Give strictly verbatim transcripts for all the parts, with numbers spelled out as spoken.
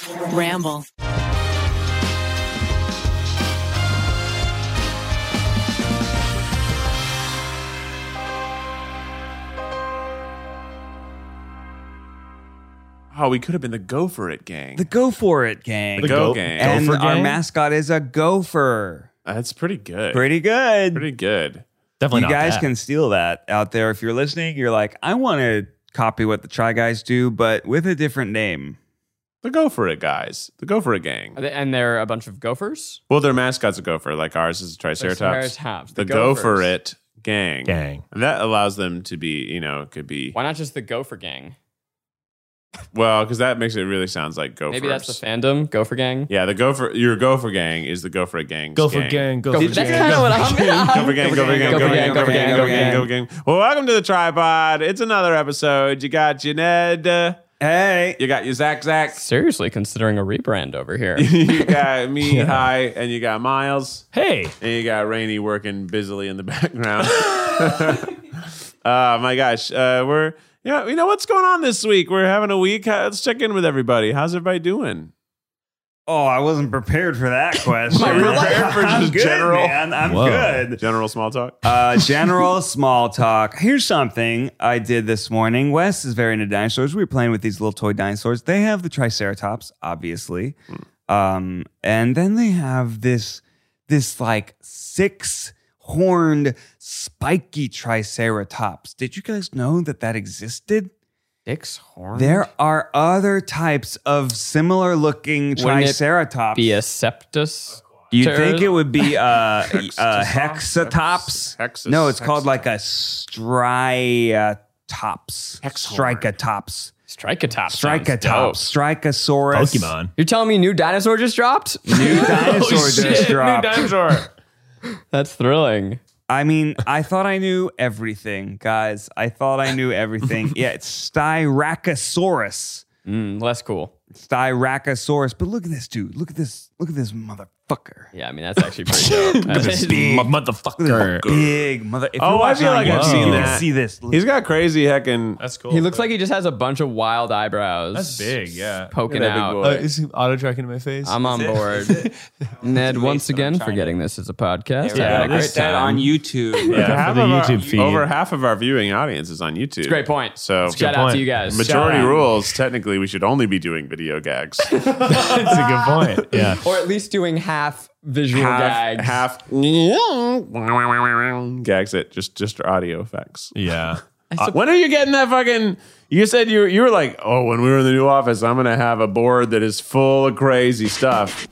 Ramble. Oh, we could have been the Go For It gang. The Go For It gang. The Go gang. And Gopher our gang? mascot is a gopher. That's pretty good. Pretty good. Pretty good. Definitely You not guys bad. can steal that out there. If you're listening, you're like, I want to copy what the Try Guys do, but with a different name. The Go For It guys. The Go For It gang. Are they- And they're a bunch of gophers? Well, their mascot's a gopher, like ours is a triceratops. Triceratops, The, the Go For gophers. It gang. Gang. And that allows them to be, you know, could be, Why not just the gopher gang? well, because that makes it really sounds like gophers. Maybe that's the fandom, gopher gang. Yeah, the Gopher, your Gopher gang is the Go For It gang. Go for gang. Go for Gopher- gang. That's kind of what I'm Gopher gang, Gopher gang, Gopher gang, Gopher gang, Gopher gang, Gopher gang. Well, welcome to the Tripod. It's another episode. You got your Ned. uh, Hey. You got your Zach Zach. Seriously considering a rebrand over here. You got me, hi, and you got Miles. Hey. And you got Rainey working busily in the background. uh, my gosh. Uh, we're, yeah, you know what's going on this week? We're having a week. Uh, Let's check in with everybody. How's everybody doing? Oh, I wasn't prepared for that question. Am I prepared for I'm just good, general- man. I'm Whoa. good. General small talk? Uh, general small talk. Here's something I did this morning. Wes is very into dinosaurs. We were playing with these little toy dinosaurs. They have the Triceratops, obviously, um, and then they have this this like six horned spiky Triceratops. Did you guys know that that existed? Six horns? There are other types of similar looking Wouldn't it Triceratops. Be a septus? You'd think it would be uh, uh, Hexatops? hexatops. Hexas- no, it's called hexatops. like a striatops. Hexhorn. Strikatops. Strikatops. sounds dope. Strikatops. Strikeosaurus. Pokemon. You're telling me new dinosaur just dropped? New dinosaur just dropped. dinosaur. That's thrilling. I mean, I thought I knew everything, guys. I thought I knew everything. Yeah, it's Styracosaurus. Mm, less cool. Styracosaurus. But look at this dude. Look at this. Look at this motherfucker. Yeah, I mean, that's actually pretty dope. That is- Big. Motherfucker. Big mother. If Oh, you're I watching feel on like I've YouTube, seen you that. can see this. He's got crazy heckin'. That's cool. he looks like he just has a bunch of wild eyebrows. That's big, yeah. Poking Look at that big out. boy. Uh, is he auto tracking my face? I'm on board. Ned, once again, forgetting this is a podcast. Yeah, I had a great this- that time. on YouTube. Yeah, for Half the of our- YouTube feed. Over half of our viewing audience is on YouTube. Great point. So Shout good out point. to you guys. majority Shout out. rules, technically we should only be doing video gags. That's a good point. Yeah. Or at least doing half visual half, gags. half gags it, just just audio effects. Yeah. Uh, when are you getting that fucking? You said you you were like, oh, when we were in the new office, I'm gonna have a board that is full of crazy stuff.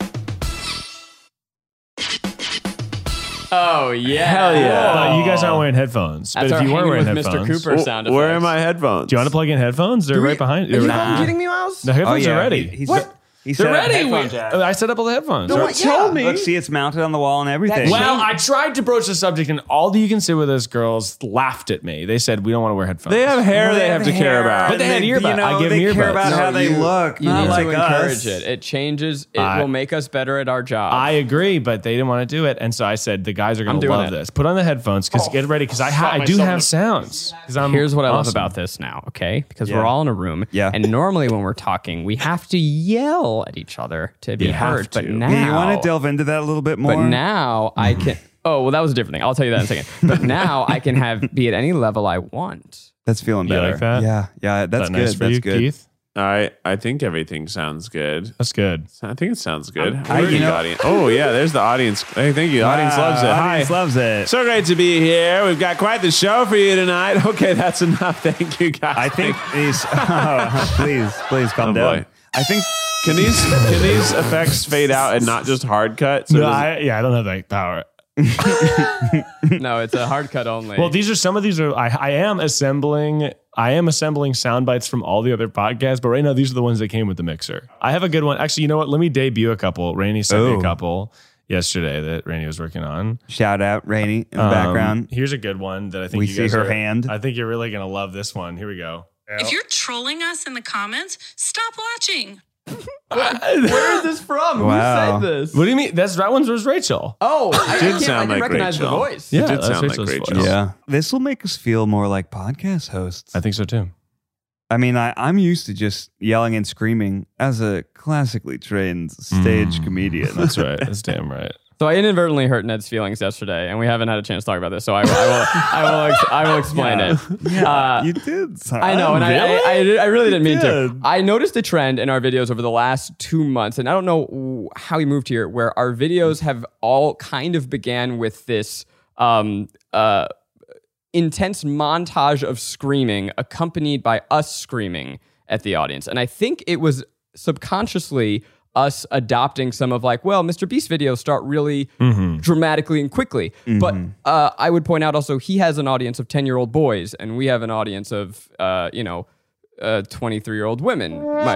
Oh, yeah. Hell yeah. Uh, you guys aren't wearing headphones. That's but our if you were hanging wearing with Mister headphones, Cooper Oh, sound where are effects. my headphones? do you want to plug in headphones? They're right behind Are you you. fucking kidding me, Miles? The headphones are ready. He's What? He They're set up ready. headphone We- jack. I set up all the headphones. No, what? Tell me. Look, see, it's mounted on the wall and everything. Well, I tried to broach the subject, and all the You Can Sit With Us girls laughed at me. They said, we don't want to wear headphones. They have hair Well, they have to care hair, about. But they had and earbuds. You know, I give they them care earbuds. about No, how they you- look, You not need like to encourage us. it. It changes. It I- will make us better at our job. I agree, but they didn't want to do it, and so I said the guys are going I'm to doing love it. this. Put on the headphones because get ready because I, ha- I do have sounds. 'Cause I'm Here's what I love awesome. about this now, okay? Because Yeah. we're all in a room. Yeah. And normally when we're talking, we have to yell at each other to be You have heard. But to. now, Yeah, you want to delve into that a little bit more? but now I can. Oh, well, that was a different thing. I'll tell you that in a second. But now I can have be at any level I want. That's feeling You better. like that? Yeah, yeah, Is that's that good. nice for that's you, good. Keith? I I think everything sounds good. That's good. I think it sounds good. I- Where are you the know- audience? Oh yeah, there's the audience. Hey, thank you. The audience Wow, loves it. Audience Hi. loves it. So great to be here. We've got quite the show for you tonight. Okay, that's enough. Thank you, guys. I think these. Oh, please, please calm Oh, down. boy. I think. Can these can these effects fade out and not just hard cut? So No, does- I, yeah, I don't have that power. No, it's a hard cut only. Well, these are some of these are I, I am assembling I am assembling sound bites from all the other podcasts, but right now these are the ones that came with the mixer. I have a good one. Actually, you know what? Let me debut a couple. Rainey sent me Oh. a couple yesterday that Rainey was working on. Shout out Rainey in the Um, background. Here's a good one that I think We you see guys her are- hand. I think you're really gonna love this one. Here we go. If you're trolling us in the comments, stop watching. where is this from? Wow. Who said this? What do you mean? That's that one's was Rachel. Oh, I, I did can't, sound I didn't like recognize Rachel. the voice. Yeah, did that's sound like Rachel's Rachel. voice. Yeah, this will make us feel more like podcast hosts. I think so too. I mean, I, I'm used to just yelling and screaming as a classically trained stage comedian. That's right. That's damn right. So I inadvertently hurt Ned's feelings yesterday, and we haven't had a chance to talk about this. So I, will- I will, I will, ex- I will explain Yeah. it. Yeah, Uh, you did. Son. I know, and I, Really? I, I, did- I really didn't mean to. did. I noticed a trend in our videos over the last two months, and I don't know how we moved here, where our videos have all kind of began with this um, uh, intense montage of screaming, accompanied by us screaming at the audience. And I think it was subconsciously us adopting some of like, well, Mister Beast's videos start really dramatically and quickly. But uh, I would point out also, he has an audience of ten-year-old boys, and we have an audience of, uh, you know, uh, twenty-three-year-old women. My,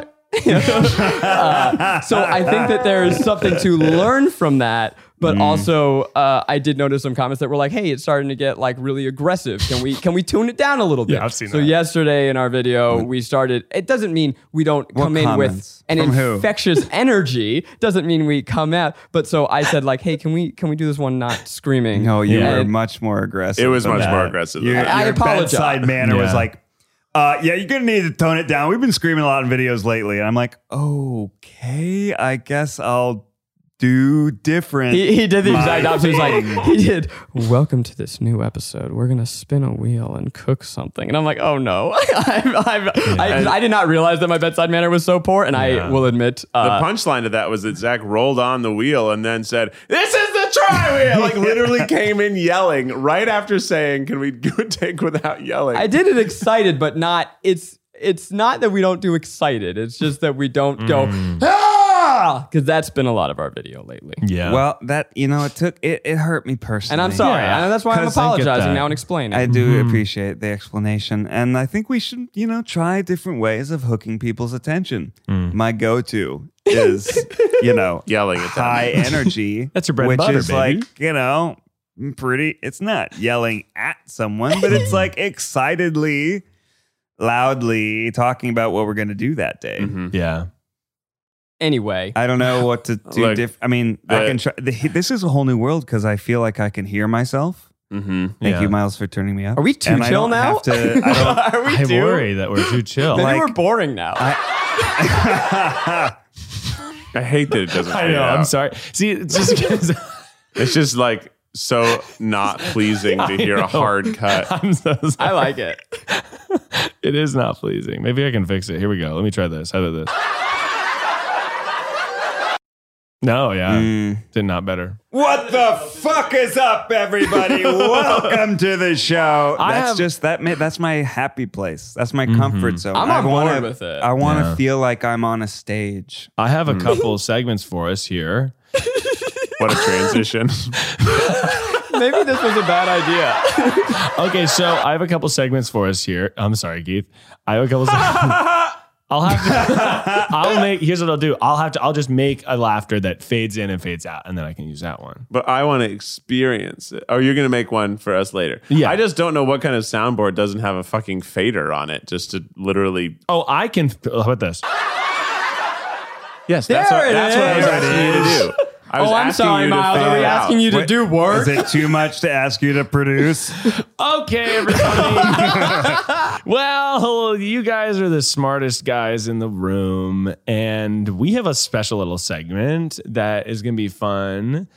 uh, so I think that there is something to learn from that. But also, uh, I did notice some comments that were like, "Hey, it's starting to get like really aggressive. Can we can we tune it down a little bit?" Yeah, I've seen so that. yesterday in our video, we started. It doesn't mean we don't What come in with comments? an From who? infectious energy. Doesn't mean we come out. But so I said like, "Hey, can we can we do this one not screaming?" No, you And- were much more aggressive. It was than much that. more aggressive than Your, that. I your apologize. bedside manner was Yeah. like, uh, yeah, you're gonna need to tone it down. We've been screaming a lot in videos lately, and I'm like, okay, I guess I'll do different. He, he did the exact my opposite. He was thing. like, he did, welcome to this new episode. We're going to spin a wheel and cook something. And I'm like, oh no. I've, I've, I, I did not realize that my bedside manner was so poor. And Yeah. I will admit, The uh, punchline to that was that Zach rolled on the wheel and then said, "This is the try wheel." Like literally came in yelling right after saying, "Can we do a take without yelling?" I did it excited, but not, it's, it's not that we don't do excited. It's just that we don't go, ah, because that's been a lot of our video lately. Yeah. Well, that you know, it took it. It hurt me personally, And I'm sorry. Yeah. And that's why I'm 'Cause I get apologizing that. now and explaining. I do appreciate the explanation, and I think we should, you know, try different ways of hooking people's attention. My go-to is, you know, Yelling at them. high energy. That's your bread and which butter, is baby. like, you know, pretty. It's not yelling at someone, but it's like excitedly, loudly talking about what we're going to do that day. yeah. Anyway. I don't know what to do. Look, diff- I mean, I the- can try. The, this is a whole new world because I feel like I can hear myself. Mm-hmm. Thank Yeah. you, Miles, for turning me up. Are we too And I chill don't now? have to- I don't- Are we I too? worry that we're too chill. Maybe Like- we're boring now. I hate that it doesn't. I fade know. out. I'm sorry. See, it's just because It's just like so not pleasing to hear a know. hard cut. I'm so sorry. I like it. It is not pleasing. Maybe I can fix it. Here we go. Let me try this. How about this? No, yeah. Mm. Did not better. What the fuck is up, everybody? Welcome to the show. I That's have- just that. ma- That's my happy place. That's my comfort zone. I'm I on wanna- board with it. I want to Yeah. feel like I'm on a stage. I have a couple segments for us here. What a transition. Maybe this was a bad idea. Okay, so I have a couple segments for us here. I'm sorry, Keith. I have a couple segments. I'll have to, I'll make, here's what I'll do. I'll have to, I'll just make a laughter that fades in and fades out, and then I can use that one. But I want to experience it. Oh, you're going to make one for us later. Yeah. I just don't know what kind of soundboard doesn't have a fucking fader on it just to literally. Oh, I can, how about this? Yes, that's, There what, it that's what I was is. asking you to do. I was Oh, I'm asking sorry, you to Miles. fade Are we it out. asking you to Wait, do work? Is it too much to ask you to produce? Okay, everybody. Well, you guys are the smartest guys in the room, and we have a special little segment that is going to be fun.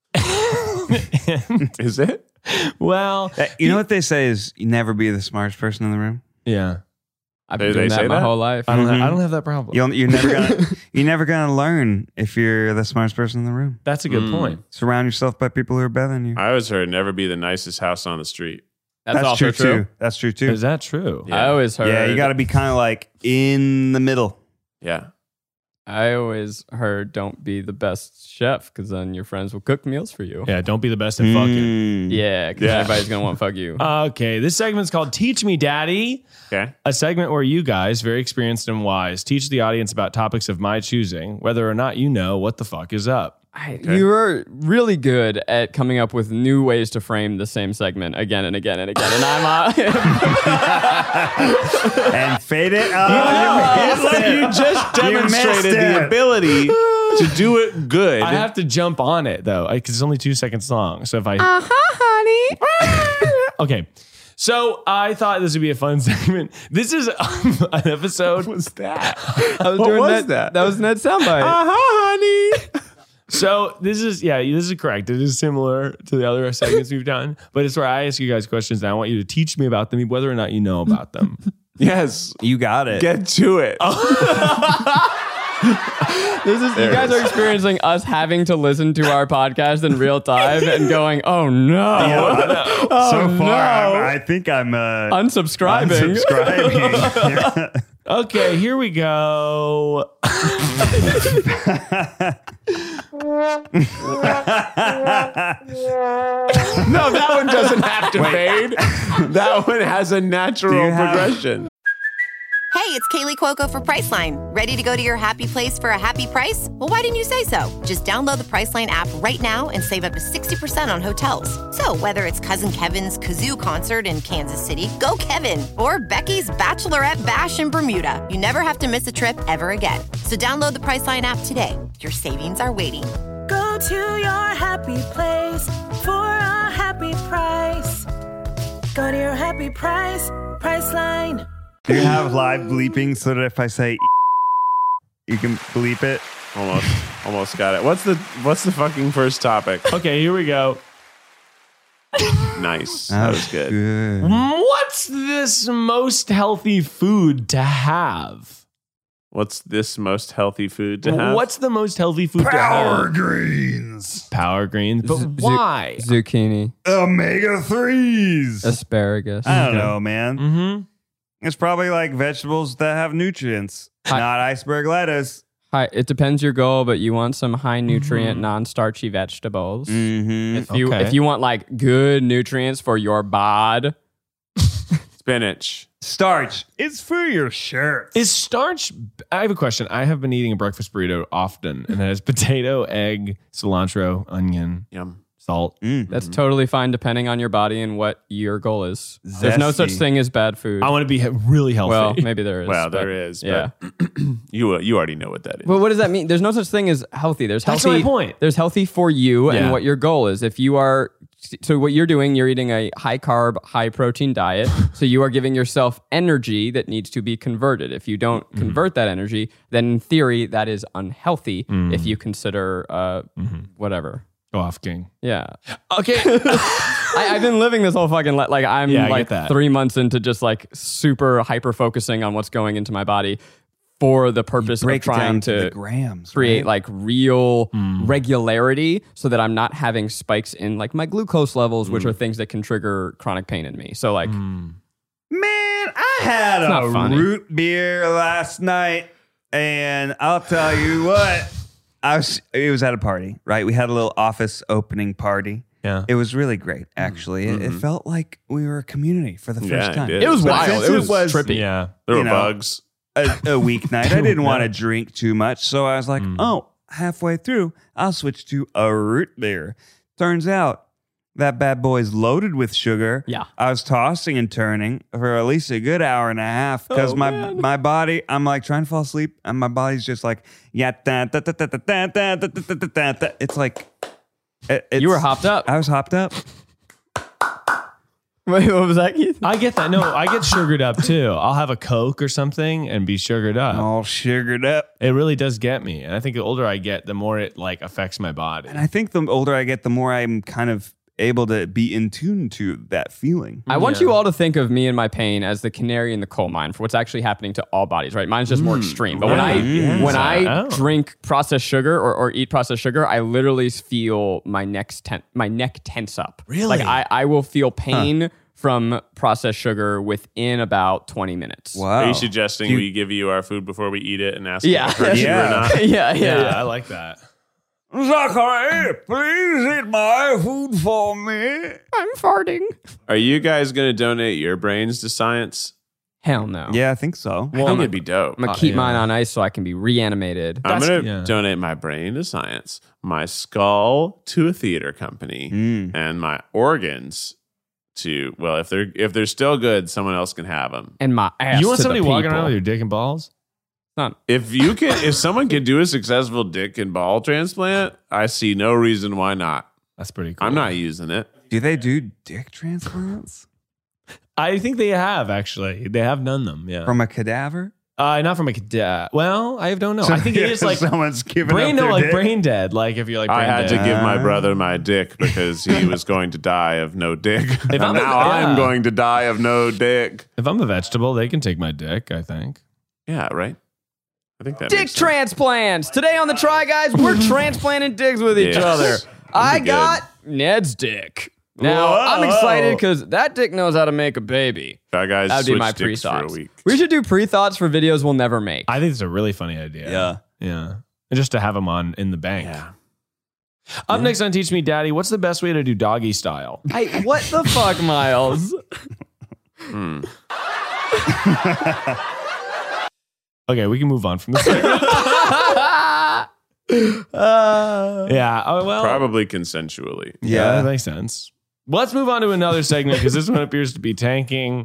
And, Is it? well, You know what they say is you never be the smartest person in the room. yeah, I've They- been doing they that say my that? whole life. I don't, Mhm. have, I don't have that problem. You'll, you're never gonna you're never gonna learn if you're the smartest person in the room. That's a good Mm. point. Surround yourself by people who are better than you. I always heard never be the nicest house on the street. That's, That's also true, true. too. That's true too. Is that true? Yeah. I always heard. Yeah, you got to be kind of like in the middle. Yeah. I always heard don't be the best chef because then your friends will cook meals for you. Yeah, don't be the best at fucking. Mm. Yeah, because Yeah. everybody's gonna want to fuck you. Okay, this segment's called Teach Me Daddy, Okay. a segment where you guys, very experienced and wise, teach the audience about topics of my choosing, whether or not you know what the fuck is up. I, You were really good at coming up with new ways to frame the same segment again and again and again, and I'm uh, And fade it up. It's like you just You missed demonstrated the it. ability to do it good. I have to jump on it though, because it's only two seconds long. So if I, honey. okay, So I thought this would be a fun segment. This is um, an episode. What was that? I was What doing was Ned, that? That was Ned's soundbite. Uh-huh, honey. So this is, yeah, this is correct. It is similar to the other segments we've done, but it's where I ask you guys questions and I want you to teach me about them, whether or not you know about them. Yes. You got it. Get to it. This is There you it guys is. are experiencing us having to listen to our podcast in real time and going, oh no, oh, so no. far, I'm, I think I'm uh, unsubscribing. unsubscribing. Okay, here we go. No, that one doesn't have to fade. That one has a natural Do you have- progression. Hey, it's Kaylee Cuoco for Priceline. Ready to go to your happy place for a happy price? Well, why didn't you say so? Just download the Priceline app right now and save up to sixty percent on hotels. So whether it's Cousin Kevin's Kazoo Concert in Kansas City, go Kevin, or Becky's Bachelorette Bash in Bermuda, you never have to miss a trip ever again. So download the Priceline app today. Your savings are waiting. Go to your happy place for a happy price. Go to your happy price, Priceline. Do you have live bleeping so that if I say you can bleep it? Almost, almost got it. What's the What's the fucking first topic? Okay, here we go. Nice. That was good. What's this most healthy food to have? What's this most healthy food to have? What's the most healthy food to Power have? greens, Power greens. But Z- why? Zucchini, omega threes. asparagus. I don't know, man. Mm-hmm. It's probably like vegetables that have nutrients, Hi- not iceberg lettuce. High, it depends your goal, but you want some high nutrient, Mhm. non-starchy vegetables. Mm-hmm. If you Okay. if you want like good nutrients for your bod, Spinach. Starch. It's for your shirt. Is starch? I have a question. I have been eating a breakfast burrito often, and it has potato, egg, cilantro, onion, Yum. salt. Mm. that's totally fine depending on your body and what your goal is. There's no such Zesty. thing as bad food. I want to be he- really healthy. well, maybe there is. Well, but- there is. Yeah. But you you already know what that is. Well, what does that mean? There's no such thing as healthy. There's That's healthy. my point. There's healthy for you Yeah. and what your goal is. If you are, so what you're doing, you're eating a high carb, high protein diet. So you are giving yourself energy that needs to be converted. If you don't Mm-hmm. convert that energy, then in theory that is unhealthy. Mm. If you consider uh, Mm-hmm. whatever. Go off, King. Yeah, Okay. I, I've been living this whole fucking li- like I'm Yeah, I get like that. three months into just like super hyper focusing on what's going into my body for the purpose of Break it trying down to to the grams. create right? like real Mm. regularity so that I'm not having spikes in like my glucose levels, which Mm. are things that can trigger chronic pain in me. So like, Mm. Man, I had It's not a funny. root beer last night, and I'll tell you what. I was. It was at a party, right? We had a little office opening party. Yeah. It was really great, actually. It, it felt like we were a community for the first Yeah, it time. did. it was But wild. since It it was, was- trippy. Yeah. there were you know, bugs. a, a weeknight. I didn't want to Yeah. drink too much, so I was like, oh, halfway through, I'll switch to a root beer. Turns out that bad boy's loaded with sugar. Yeah. I was tossing and turning for at least a good hour and a half because Oh, my man. my body, I'm like trying to fall asleep, and my body's just like, yeah, da, da, da, da, da, da, da, da, da, da, da, da. It's like, it- it's, You were hopped up. I was hopped up. Wait, what was that, Keith? I get that. No, I get sugared up too. I'll have a Coke or something and be sugared up. All sugared up. It really does get me. And I think the older I get, the more it like affects my body. And I think the older I get, the more I'm kind of able to be in tune to that feeling. I want Yeah. you all to think of me and my pain as the canary in the coal mine for what's actually happening to all bodies, right? Mine's just more extreme. But when I right. Yeah. when I Oh. drink processed sugar or, or eat processed sugar, I literally feel my neck ten- my neck tense up. Really? Like I, I will feel pain from processed sugar within about twenty minutes. Wow. Are you suggesting Do you- we give you our food before we eat it and ask Yeah. if it hurts you Yeah. or not? yeah, yeah, yeah, yeah. I like that. Zachary, please eat my food for me. I'm farting. Are you guys going to donate your brains to science? Hell no. Yeah, I think so. I think it'd be dope. I'm gonna keep yeah. mine on ice so I can be reanimated. I'm That's- going to yeah. donate my brain to science, my skull to a theater company, Mm. and my organs to, well, if they're if they're still good, someone else can have them. And my ass. You want to the somebody walking people. around with your dick and balls? Not- If you can, if someone can do a successful dick and ball transplant, I see no reason why not. That's pretty cool. I'm not using it. Do they do dick transplants? I think they have actually. They have done them. Yeah. From a cadaver? Uh, not from a cadet. Well, I don't know. I think it is like someone's giving brain, up no, their like dick. brain dead. Like if you're like brain I had dead. to give my brother my dick because he was going to die of no dick. And I'm a- now yeah. I'm going to die of no dick. If I'm a vegetable, they can take my dick. I think. Yeah, right? I think that Dick makes sense. transplants. Today on the Try Guys, we're transplanting dicks with each Yes. other. I good. got Ned's dick. Now, I'm excited because that dick knows how to make a baby. Try Guys That'd be switch my dicks for a pre-thoughts. week. We should do pre-thoughts for videos we'll never make. I think it's a really funny idea. Yeah. Yeah. And just to have them on in the bank. Yeah. Up next on Teach Me Daddy, what's the best way to do doggy style? Hey, what the fuck, Miles? Okay, we can move on from this. segment. Uh, yeah. Oh, well. Probably consensually. Yeah, that Yeah. makes sense. Let's move on to another segment because this one appears to be tanking.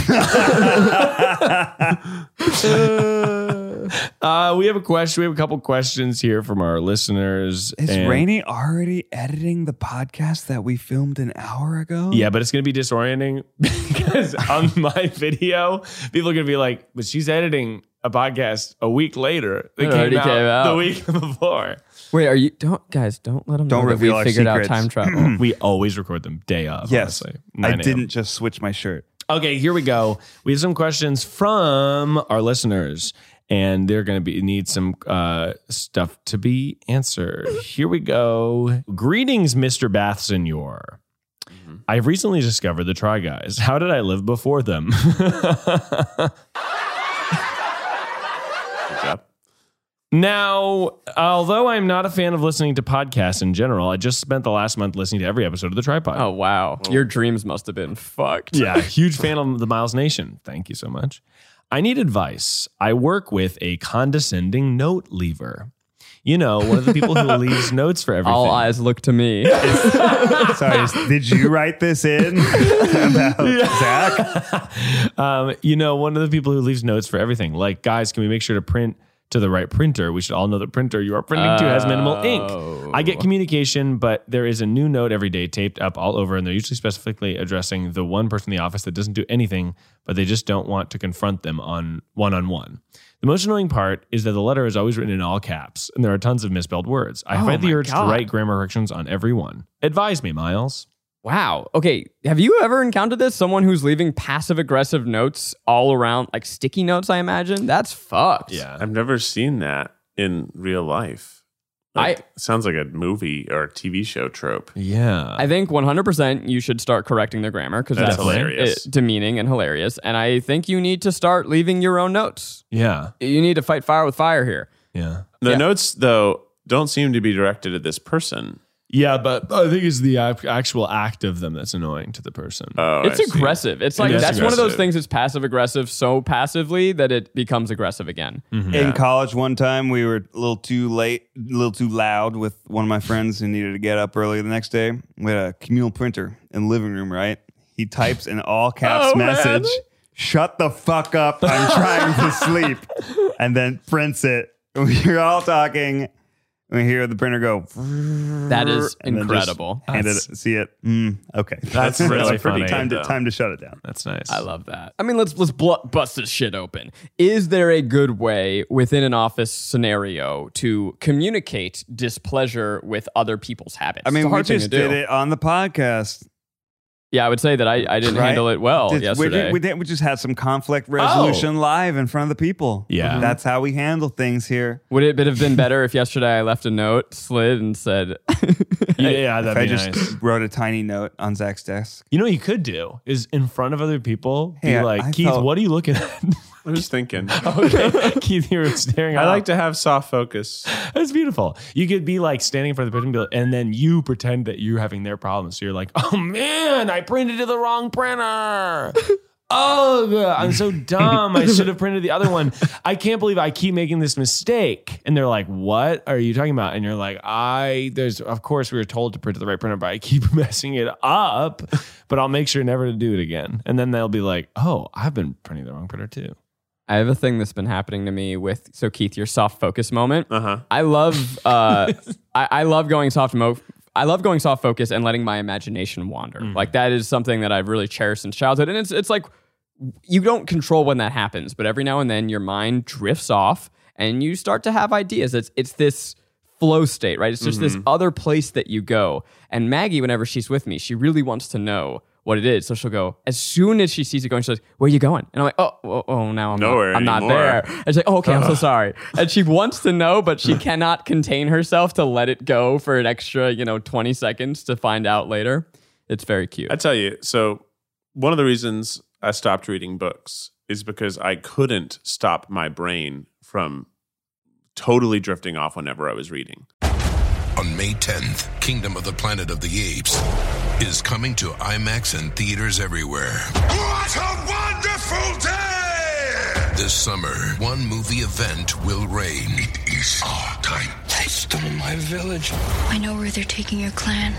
uh, we have a question. We have a couple questions here from our listeners. Is and- Rainey already editing the podcast that we filmed an hour ago? Yeah, but it's going to be disorienting because on my video, people are going to be like, but she's editing a podcast a week later. It It came, already out came out. the week before. wait, are you? Don't guys, don't let them Don't know that reveal we our figured out secrets. time travel. We always record them day of. Yes. honestly, I nine a.m. didn't just switch my shirt. Okay, here we go. We have some questions from our listeners, and they're going to be need some uh, stuff to be answered. Here we go. Greetings, Mister Bath Senor. I've recently discovered the Try Guys. How did I live before them? Good job. Now, although I'm not a fan of listening to podcasts in general, I just spent the last month listening to every episode of The Tripod. Oh wow, your dreams must have been fucked. Yeah, huge fan of the Miles Nation. Thank you so much. I need advice. I work with a condescending note leaver. You know, one of the people who leaves notes for everything. All eyes look to me. Sorry, did you write this in about Zach? Um, you know, one of the people who leaves notes for everything. Like, guys, can we make sure to print to the right printer? We should all know the printer you are printing to has minimal ink. I get communication, but there is a new note every day taped up all over, and they're usually specifically addressing the one person in the office that doesn't do anything, but they just don't want to confront them on one-on-one. The most annoying part is that the letter is always written in all caps, and there are tons of misspelled words. I Oh find the my urge God. to write grammar corrections on every one. Advise me, Miles. Wow. Okay. Have you ever encountered this? Someone who's leaving passive aggressive notes all around, like sticky notes, I imagine? That's fucked. Yeah. I've never seen that in real life. Like, it sounds like a movie or a T V show trope. Yeah. I think one hundred percent you should start correcting their grammar because that's, That's hilarious. uh, demeaning and hilarious. And I think you need to start leaving your own notes. yeah. You need to fight fire with fire here. Yeah. The Yeah. notes, though, don't seem to be directed at this person. Yeah, but I think it's the ac- actual act of them that's annoying to the person. Oh, It's I see. aggressive. It's like is that's one of those aggressive. things that's passive aggressive so passively that it becomes aggressive again. In college, one time we were a little too late, a little too loud with one of my friends who needed to get up early the next day. We had a communal printer in the living room, right? He types an all caps Oh, man. message, shut the fuck up, I'm trying to sleep, and then prints it. We're all talking. We hear the printer go. That is and then just incredible. hand it, That's- see it. Mm, okay, That's really pretty funny. time to though. time to shut it down. That's nice. I love that. I mean, let's let's bl- bust this shit open. Is there a good way within an office scenario to communicate displeasure with other people's habits? I It's a mean, we hard thing just to do. did it on the podcast. Yeah, I would say that I, I didn't Right? handle it well Did- we, yesterday. did, we, did, we just had some conflict resolution live in front of the people. Yeah. That's how we handle things here. Would it have been better if yesterday I left a note, slid, and said, yeah, If that'd I be just nice. wrote a tiny note on Zach's desk. You know what you could do is in front of other people, Hey, be I- like, I Keith, felt- what are you looking at? I'm just thinking. Okay, Keith, you're staring. I out. like to have soft focus. That's beautiful. You could be like standing in front of the person and, be like- and then you pretend that you're having their problems. So you're like, oh man, I printed to the wrong printer. Oh, I'm so dumb. I should have printed the other one. I can't believe I keep making this mistake. And they're like, what are you talking about? And you're like, I, there's, of course, we were told to print to the right printer, but I keep messing it up. But I'll make sure never to do it again. And then they'll be like, oh, I've been printing the wrong printer too. I have a thing that's been happening to me with, so Keith, your soft focus moment. Uh huh. I love, uh, I, I love going soft mo- I love going soft focus and letting my imagination wander. Mm. Like that is something that I've really cherished since childhood. And it's it's like you don't control when that happens, but every now and then your mind drifts off and you start to have ideas. It's it's this flow state, right? It's just mm-hmm. this other place that you go. And Maggie, whenever she's with me, she really wants to know what it is. So she'll go, as soon as she sees it going, she's like, where are you going? And I'm like, oh, oh, oh now I'm, Nowhere not, I'm not anymore. there. And she's like, oh, okay, I'm so sorry. And she wants to know, but she cannot contain herself to let it go for an extra, you know, twenty seconds to find out later. It's very cute. I tell you, so one of the reasons I stopped reading books is because I couldn't stop my brain from totally drifting off whenever I was reading. On May tenth, Kingdom of the Planet of the Apes is coming to IMAX and theaters everywhere. What a wonderful day! This summer, one movie event will reign. It is our time. They stole my village. I know where they're taking your clan.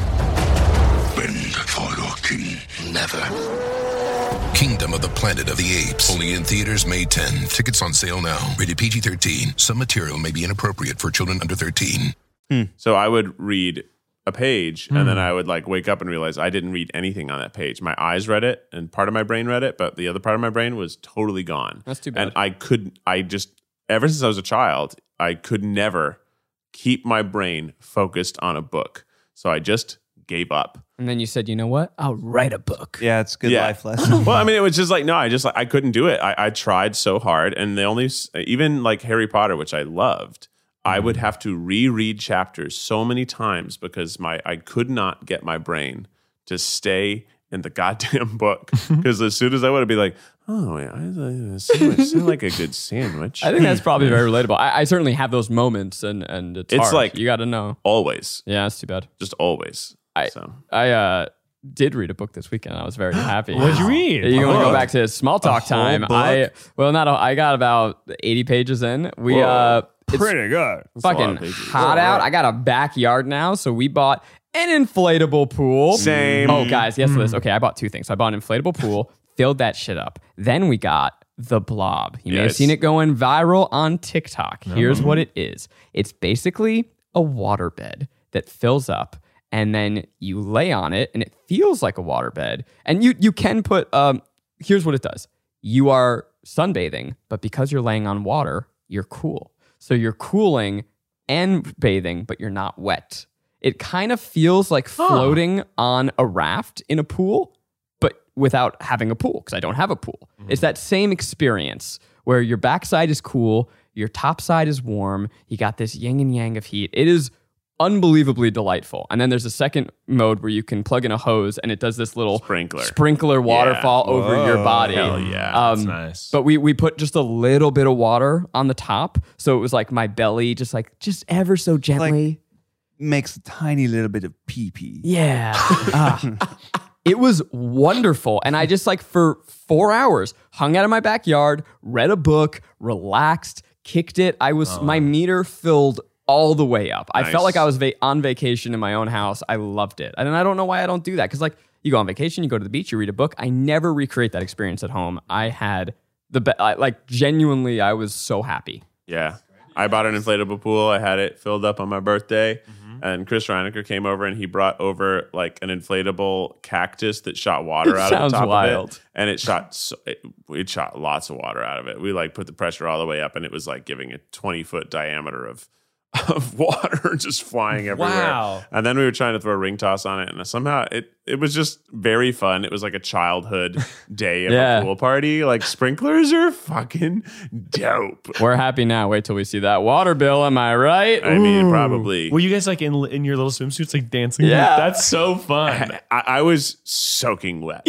Bend for your king. Never. Kingdom of the Planet of the Apes. Only in theaters May tenth. Tickets on sale now. Rated P G thirteen. Some material may be inappropriate for children under thirteen. Hmm. So I would read a page and mm. then I would like wake up and realize I didn't read anything on that page. My eyes read it and part of my brain read it, but the other part of my brain was totally gone. That's too bad. And I could, I just, ever since I was a child, I could never keep my brain focused on a book. So I just gave up. And then you said, you know what? I'll write a book. Yeah, it's a good yeah. life lesson. Well, I mean, it was just like, no, I just, like, I couldn't do it. I, I tried so hard. And the only, even like Harry Potter, which I loved, I would have to reread chapters so many times because my I could not get my brain to stay in the goddamn book. Because as soon as I would be like, oh, yeah, a sandwich sound like a good sandwich. I think that's probably very relatable. I, I certainly have those moments, and and it's, it's hard. like you got to know always. Yeah, that's too bad. Just always. I so. I uh, did read a book this weekend. I was very happy. What'd you read? You want to book? go back to small talk A time? whole book? I well, not. A, I got about eighty pages in. We Whoa. uh. It's Pretty good. fucking hot out. I got a backyard now, so we bought an inflatable pool. Same. Oh, guys, yes to this. Okay, I bought two things. I bought an inflatable pool, filled that shit up. Then we got the Blob. You may have Yes. seen it going viral on TikTok. Here's what it is. It's basically a waterbed that fills up, and then you lay on it, and it feels like a waterbed. And you you can put. Um, here's what it does. You are sunbathing, but because you're laying on water, you're cool. So you're cooling and bathing, but you're not wet. It kind of feels like floating huh. on a raft in a pool, but without having a pool, because I don't have a pool. Mm-hmm. It's that same experience where your backside is cool, your top side is warm, you got this yin and yang of heat. It is unbelievably delightful. And then there's a second mode where you can plug in a hose and it does this little Sprinkler. sprinkler waterfall Yeah. over Whoa, your body. hell yeah. Um, That's nice. But we we put just a little bit of water on the top. So it was like my belly just like just ever so gently. Makes a tiny little bit of pee pee. Yeah. Ah. It was wonderful. And I just like for four hours hung out in my backyard, read a book, relaxed, kicked it. I was, my meter filled all the way up. I Nice. felt like I was va- on vacation in my own house. I loved it. And I don't know why I don't do that. Cause like you go on vacation, you go to the beach, you read a book. I never recreate that experience at home. I had the best, like genuinely, I was so happy. Yeah. I bought an inflatable pool. I had it filled up on my birthday. And Chris Reinecker came over and he brought over like an inflatable cactus that shot water out of Sounds the top wild. of it. And it shot so, it, it shot lots of water out of it. We like put the pressure all the way up and it was like giving a twenty foot diameter of of water just flying everywhere. Wow. And then we were trying to throw a ring toss on it and somehow it it was just very fun. It was like a childhood day of Yeah. a pool party. Like sprinklers are fucking dope. We're happy now. Wait till we see that water bill. Am I right? I mean, probably. Were you guys like in in your little swimsuits, like dancing? Yeah. That's so fun. I, I was soaking wet.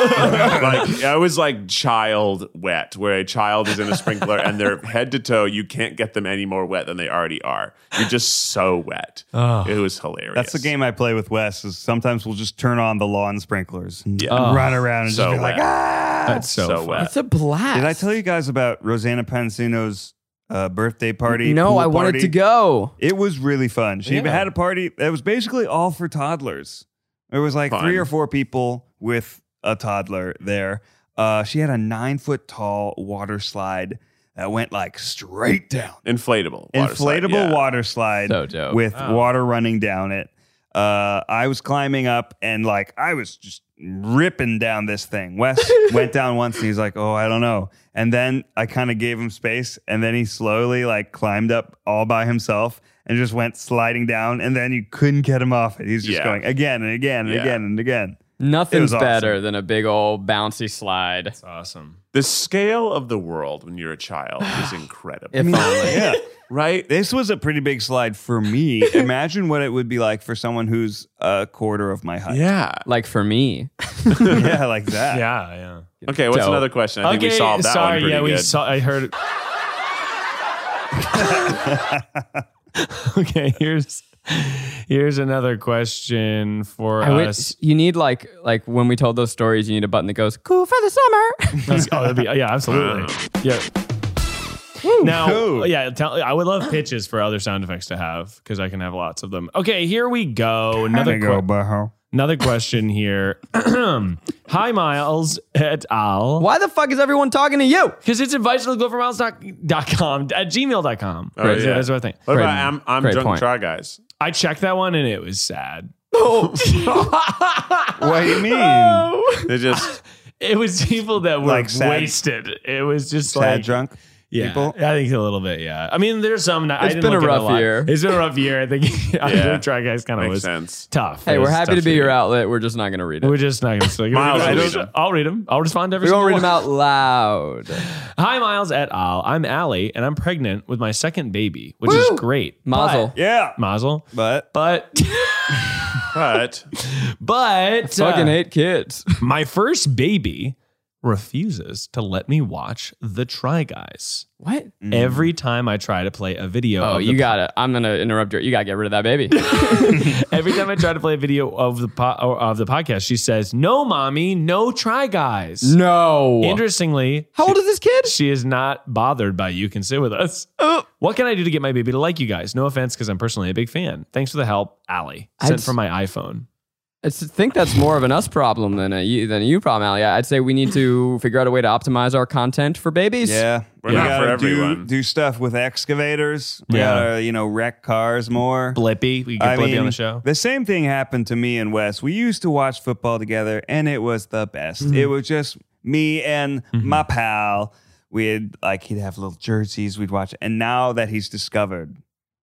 Like I was like child wet, where a child is in a sprinkler and they're head to toe. You can't get them any more wet than they already are. You're just so wet. Oh. It was hilarious. That's the game I play with Wes. Is sometimes we'll just turn on the lawn sprinklers and Yeah. and run around and So just be like, wet. ah. That's so, So fun. wet. It's a blast. Did I tell you guys about Rosanna Pansino's uh, birthday party? No, pool I wanted party? to go. It was really fun. She Yeah. had a party that was basically all for toddlers. There was like Fun. three or four people with a toddler there. Uh, she had a nine foot tall water slide that went like straight down. Inflatable. Water Inflatable slide, yeah. water slide So dope. with Wow. water running down it. Uh, I was climbing up and like I was just ripping down this thing. Wes went down once and he's like, oh, I don't know. And then I kind of gave him space and then he slowly like climbed up all by himself and just went sliding down. And then you couldn't get him off it. He's just Yeah. going again and again and Yeah. again and again. Nothing's awesome. better than a big old bouncy slide. That's awesome. The scale of the world when you're a child is incredible. If only. Yeah. Right? This was a pretty big slide for me. Imagine what it would be like for someone who's a quarter of my height. Yeah. Like for me. Yeah, like that. Yeah, yeah. Okay, what's Dope. another question? I think okay, we solved that sorry, one pretty yeah, we good. saw. I heard. Okay, here's here's another question for I wish us. you need like like when we told those stories, you need a button that goes cool for the summer. Let's- oh, that'd be, yeah, absolutely. Yeah. Now, Cool. yeah, tell, I would love pitches for other sound effects to have because I can have lots of them. Okay, here we go. Another Go, que- Bajo. another question here. Hi, Miles et al. Why the fuck is everyone talking to you? Because it's advice to go for miles dot com at gmail dot com. Oh, That's, yeah. that's what I think. What Great- about I'm, I'm great Drunk point. Try Guys? I checked that one and it was sad. What do you mean? They just It was people that were Like sad- wasted. It was just Sad like drunk yeah, people? I think a little bit. Yeah, I mean, there's some. I It's didn't been look a at rough lot. year. It's been a rough year. I think I Yeah. think Try Guys kind of makes was sense. tough. Hey, It we're was happy tough to be year. your outlet. We're just not going to read it. We're just not going to. Miles I'll will read read them. them. I'll read them. I'll respond to every We single won't read them one. out loud. Hi, Miles et al. I'm Allie, and I'm pregnant with my second baby, which is great. Mazel. Yeah. But, Mazel. But But, but but, Fucking uh, eight kids. my first baby refuses to let me watch the Try Guys. What? Every time I try to play a video Oh, of you the got it. I'm going to interrupt you. You got to get rid of that baby. Every time I try to play a video of the po- or of the podcast, she says, "No, mommy, no Try Guys." No. Interestingly, How old is this kid? she is not bothered by you can sit with us. What can I do to get my baby to like you guys? No offense, because I'm personally a big fan. Thanks for the help, Allie. Sent I'd- from my iPhone. I think that's more of an us problem than a you, than a you problem, Ali. I'd say we need to figure out a way to optimize our content for babies. yeah, We're we not gotta for everyone. Do, do stuff with excavators. We Yeah. gotta, you know, wreck cars more. Blippy, we get I Blippy mean, on the show. The same thing happened to me and Wes. We used to watch football together, and it was the best. Mm-hmm. It was just me and my pal. We'd like he'd have little jerseys. We'd watch, and now that he's discovered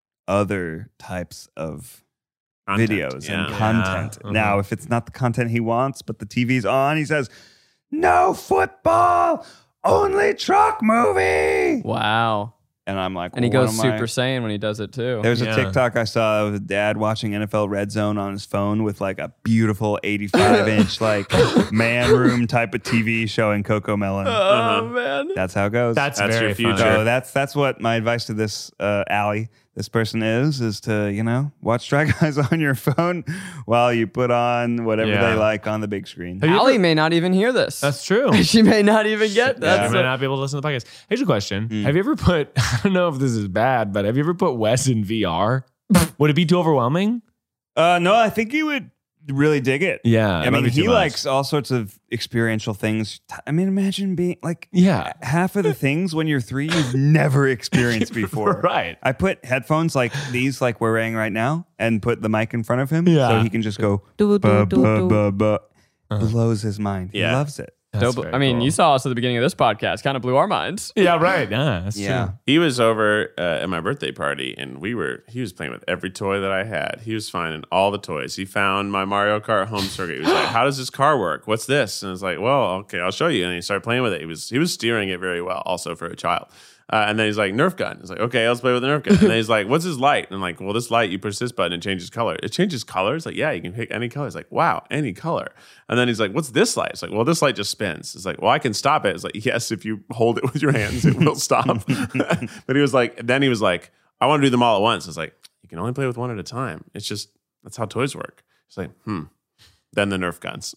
other types of Content, videos and yeah. content. Yeah, Now, if it's not the content he wants, but the T V's on, he says, "No football, only truck movie." Wow. And I'm like, And he "What goes am I-" Super Saiyan when he does it too. There's a Yeah. TikTok I saw of a dad watching N F L Red Zone on his phone with like a beautiful eighty-five inch like man room type of T V showing Coco Melon. Oh man. That's how it goes. That's, That's very your future. funny. so that's that's what my advice to this uh, Allie, this person is, is to, you know, watch Try Guys on your phone while you put on whatever Yeah. they like on the big screen. Have you Ali ever- may not even hear this. That's true. she may not even get I that. may not be able to listen to the podcast. Here's a question. Hmm. Have you ever put, I don't know if this is bad, but have you ever put Wes in V R? Would it be too overwhelming? Uh, no, I think you would really dig it. Yeah. I it might mean, be too he much. likes all sorts of experiential things. I mean, imagine being like Yeah. half of the things when you're three you've never experienced before. Right. I put headphones like these, like we're wearing right now, and put the mic in front of him Yeah. so he can just go. Do, do, "Buh, do, buh, do." buh, buh." Uh-huh. Blows his mind. He Yeah. loves it. That's Dope. very I mean, cool. you saw us at the beginning of this podcast. Kind of blew our minds. Yeah, right. Yeah, that's Yeah. true. he was over uh, at my birthday party, and we were. He was playing with every toy that I had. He was finding all the toys. He found my Mario Kart home circuit. He was like, "How does this car work? What's this?" And I was like, "Well, okay, I'll show you." And he started playing with it. He was he was steering it very well, also for a child. Uh, and then he's like, "Nerf gun." He's like, "Okay, let's play with the Nerf gun." And then he's like, "What's this light?" And I'm like, "Well, this light, you push this button, it changes color." It changes colors. Like, yeah, you can pick any color. It's like, wow, any color. And then he's like, "What's this light?" It's like, "Well, this light just spins." It's like, "Well, I can stop it." It's like, "Yes, if you hold it with your hands, it will stop." But he was like, then he was like, "I want to do them all at once." It's like, you can only play with one at a time. It's just that's how toys work. It's like, hmm. Then the Nerf guns.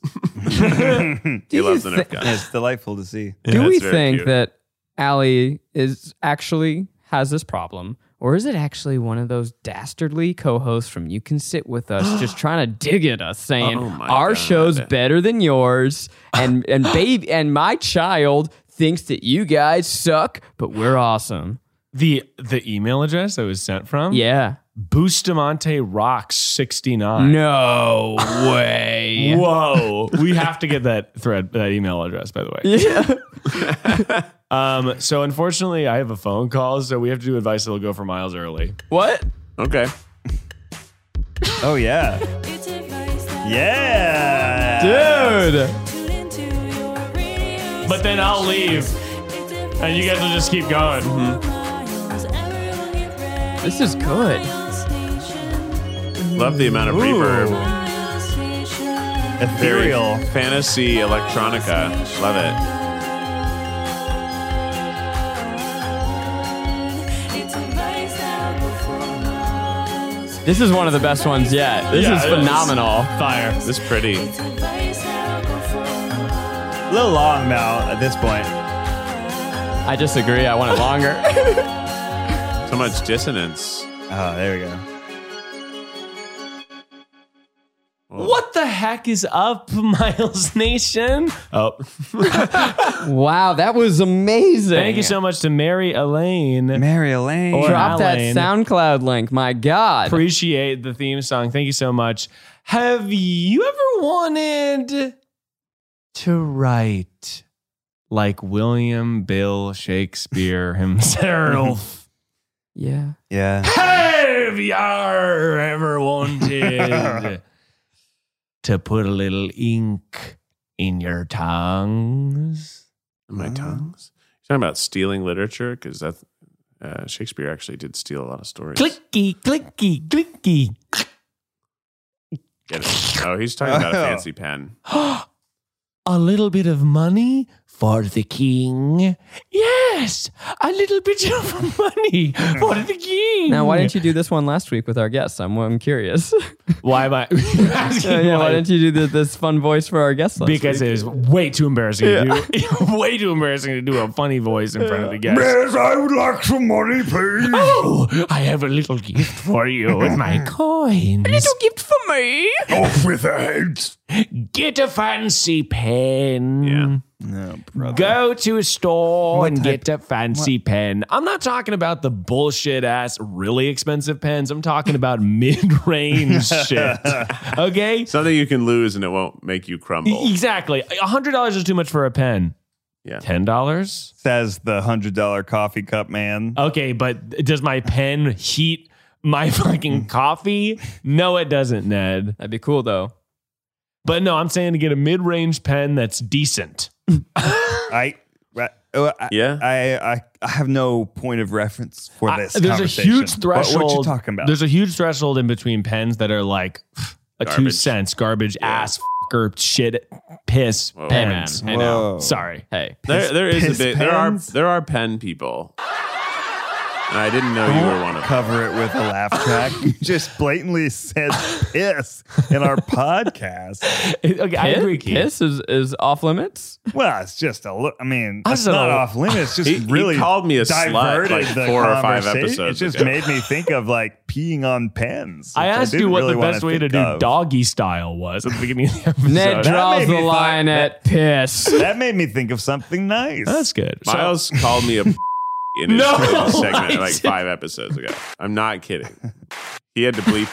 he you loves the thi- Nerf guns. It's delightful to see. Do Yeah, we it's very think cute. that Allie is actually has this problem? Or is it actually one of those dastardly co-hosts from You Can Sit With Us just trying to dig at us saying Oh my our God. show's better than yours and and baby and my child thinks that you guys suck, but we're awesome. The the email address I was sent from? Yeah. Bustamante Rocks sixty-nine. No way. Whoa. We have to get that thread, that email address, by the way. Yeah. um, so unfortunately, I have a phone call, so we have to do advice that'll go for miles early. What? Okay. Oh, yeah. Yeah. Dude. But then I'll leave, and you guys will just keep going. Mm-hmm. This is good. Love the amount of reverb. Ethereal. Very fantasy electronica. Love it. This is one of the best ones yet. This Yeah, is it phenomenal. Fire. This is pretty. A little long now at this point. I disagree. I want it longer. So much dissonance. Oh, there we go. What the heck is up, Miles Nation? Oh. Wow, that was amazing. Thank you so much to Mary Elaine. Mary Elaine. Or Drop that Elaine. SoundCloud link. My God. Appreciate the theme song. Thank you so much. Have you ever wanted to write like William Bill Shakespeare himself? Yeah. Yeah. Have you ever wanted to put a little ink in your tongues? My tongues. You're talking about stealing literature? Because that uh, Shakespeare actually did steal a lot of stories. Clicky, clicky, clicky. Get it? Oh, he's talking about a fancy pen. A little bit of money for the king. Yes, a little bit of money for the king. Now, why didn't you do this one last week with our guests? I'm, I'm curious. Why am I asking? yeah, yeah, why why? didn't you do this, this fun voice for our guests last Because week? it is way too embarrassing to do. Way too embarrassing to do a funny voice in front of the guests. Yes, I would like some money, please. Oh, I have a little gift for you with my coins. A little gift for me. Off with their heads. Get a fancy pen. Yeah. No, brother. Go to a store What and type- get a fancy pen. I'm not talking about the bullshit ass, really expensive pens. I'm talking about mid range shit. Okay? Something you can lose and it won't make you crumble. Exactly. one hundred dollars is too much for a pen. Yeah. ten dollars? Says the one hundred dollars coffee cup man. Okay, but does my pen heat my fucking coffee? No, it doesn't, Ned. That'd be cool, though. But no, I'm saying to get a mid range pen that's decent. I, right, uh, I, Yeah. I, I, I have no point of reference for I- this. there's a conversation. huge What- threshold. What, you talking about? There's a huge threshold in between pens that are like a two Garbage. cents garbage ass fucker shit piss Whoa. Hey, man. pens. Hey, now. Whoa. Sorry. Hey. There, there is a piss bit. There are pens? there are pen people. And I didn't know you were one of them. Cover it with a laugh track. You just blatantly said piss in our podcast. Okay, I Piss, agree, Keith. piss is, is off limits? Well, it's just a look. I mean, I it's said not a- off limits. Just He- he really called me a slut, diverted like, the four or five conversation. episodes It just ago. made me think of like peeing on pens. I which asked you didn't what really the wanna best way to think do of. doggy style was at the beginning of the episode. Ned That draws made the me line find- at piss. That made me think of something nice. That's good. So- Miles called me a in his, No, in his I segment like didn't. five episodes ago. I'm not kidding. He had to bleep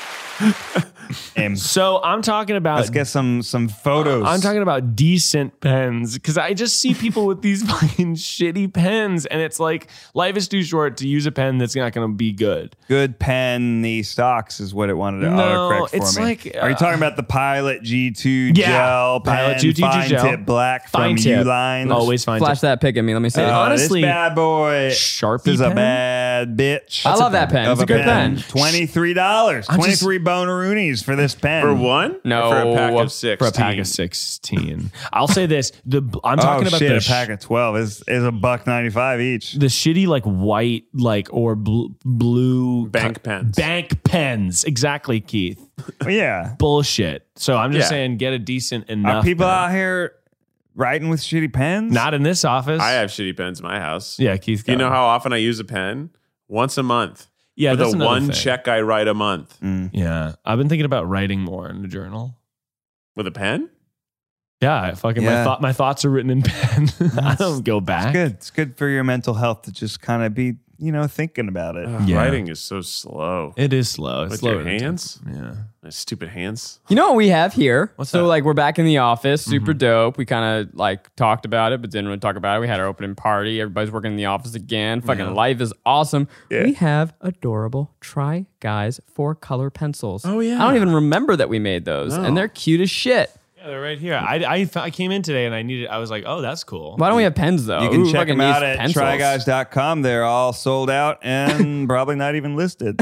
it. And So I'm talking about let's get some some photos. I'm talking about decent pens because I just see people with these fucking shitty pens, and it's like life is too short to use a pen that's not going to be good. good pen. The stocks is what it wanted to No, autocorrect for it's me. like, Are you uh, talking about the Pilot G two Yeah, gel Pilot pen, G two fine gel. tip black Fine from tip. Uline? Always fine. Flash that pic at me. Let me see Oh, it. honestly, this bad boy Sharpie is a pen? bad bitch. I love that pen. Of It's a good pen. Twenty-three dollars. I'm just- Twenty-three boneroonies for this pen. For one? No, Or for a pack of six. for a pack of sixteen. I'll say this: the I'm talking oh about shit! the A pack of twelve is is a buck ninety-five each. the shitty like white like or bl- blue Bank pens. bank pens. Exactly, Keith. Yeah. Bullshit. So I'm just Yeah. saying, get a decent Are enough. people pen. out here writing with shitty pens? Not in this office. I have shitty pens in my house. Yeah, Keith. You got know one. how often I use a pen? Once a month. Yeah, for that's the another one thing. check I write a month. Yeah, I've been thinking about writing more in a journal. With a pen? Yeah, I fucking Yeah. my thought my thoughts are written in pen. I don't go It's back. good. It's good for your mental health to just kind of be you know, thinking about it. Ugh, Yeah. Writing is so slow. It is slow. It's With slower your than hands? typing. Yeah. My stupid hands. You know what we have here? What's so that? like we're back in the office, super dope. We kind of like talked about it, but didn't really talk about it. We had our opening party. Everybody's working in the office again. Fucking life is awesome. Yeah. We have adorable Try Guys four color pencils. Oh, yeah. I don't even remember that we made those, No. and they're cute as shit. Yeah, they're right here. I, I, I came in today and I needed, I was like, oh, that's cool. Why don't we have pens though? You can Ooh, check fucking them out use at pencils. try guys dot com. They're all sold out and probably not even listed.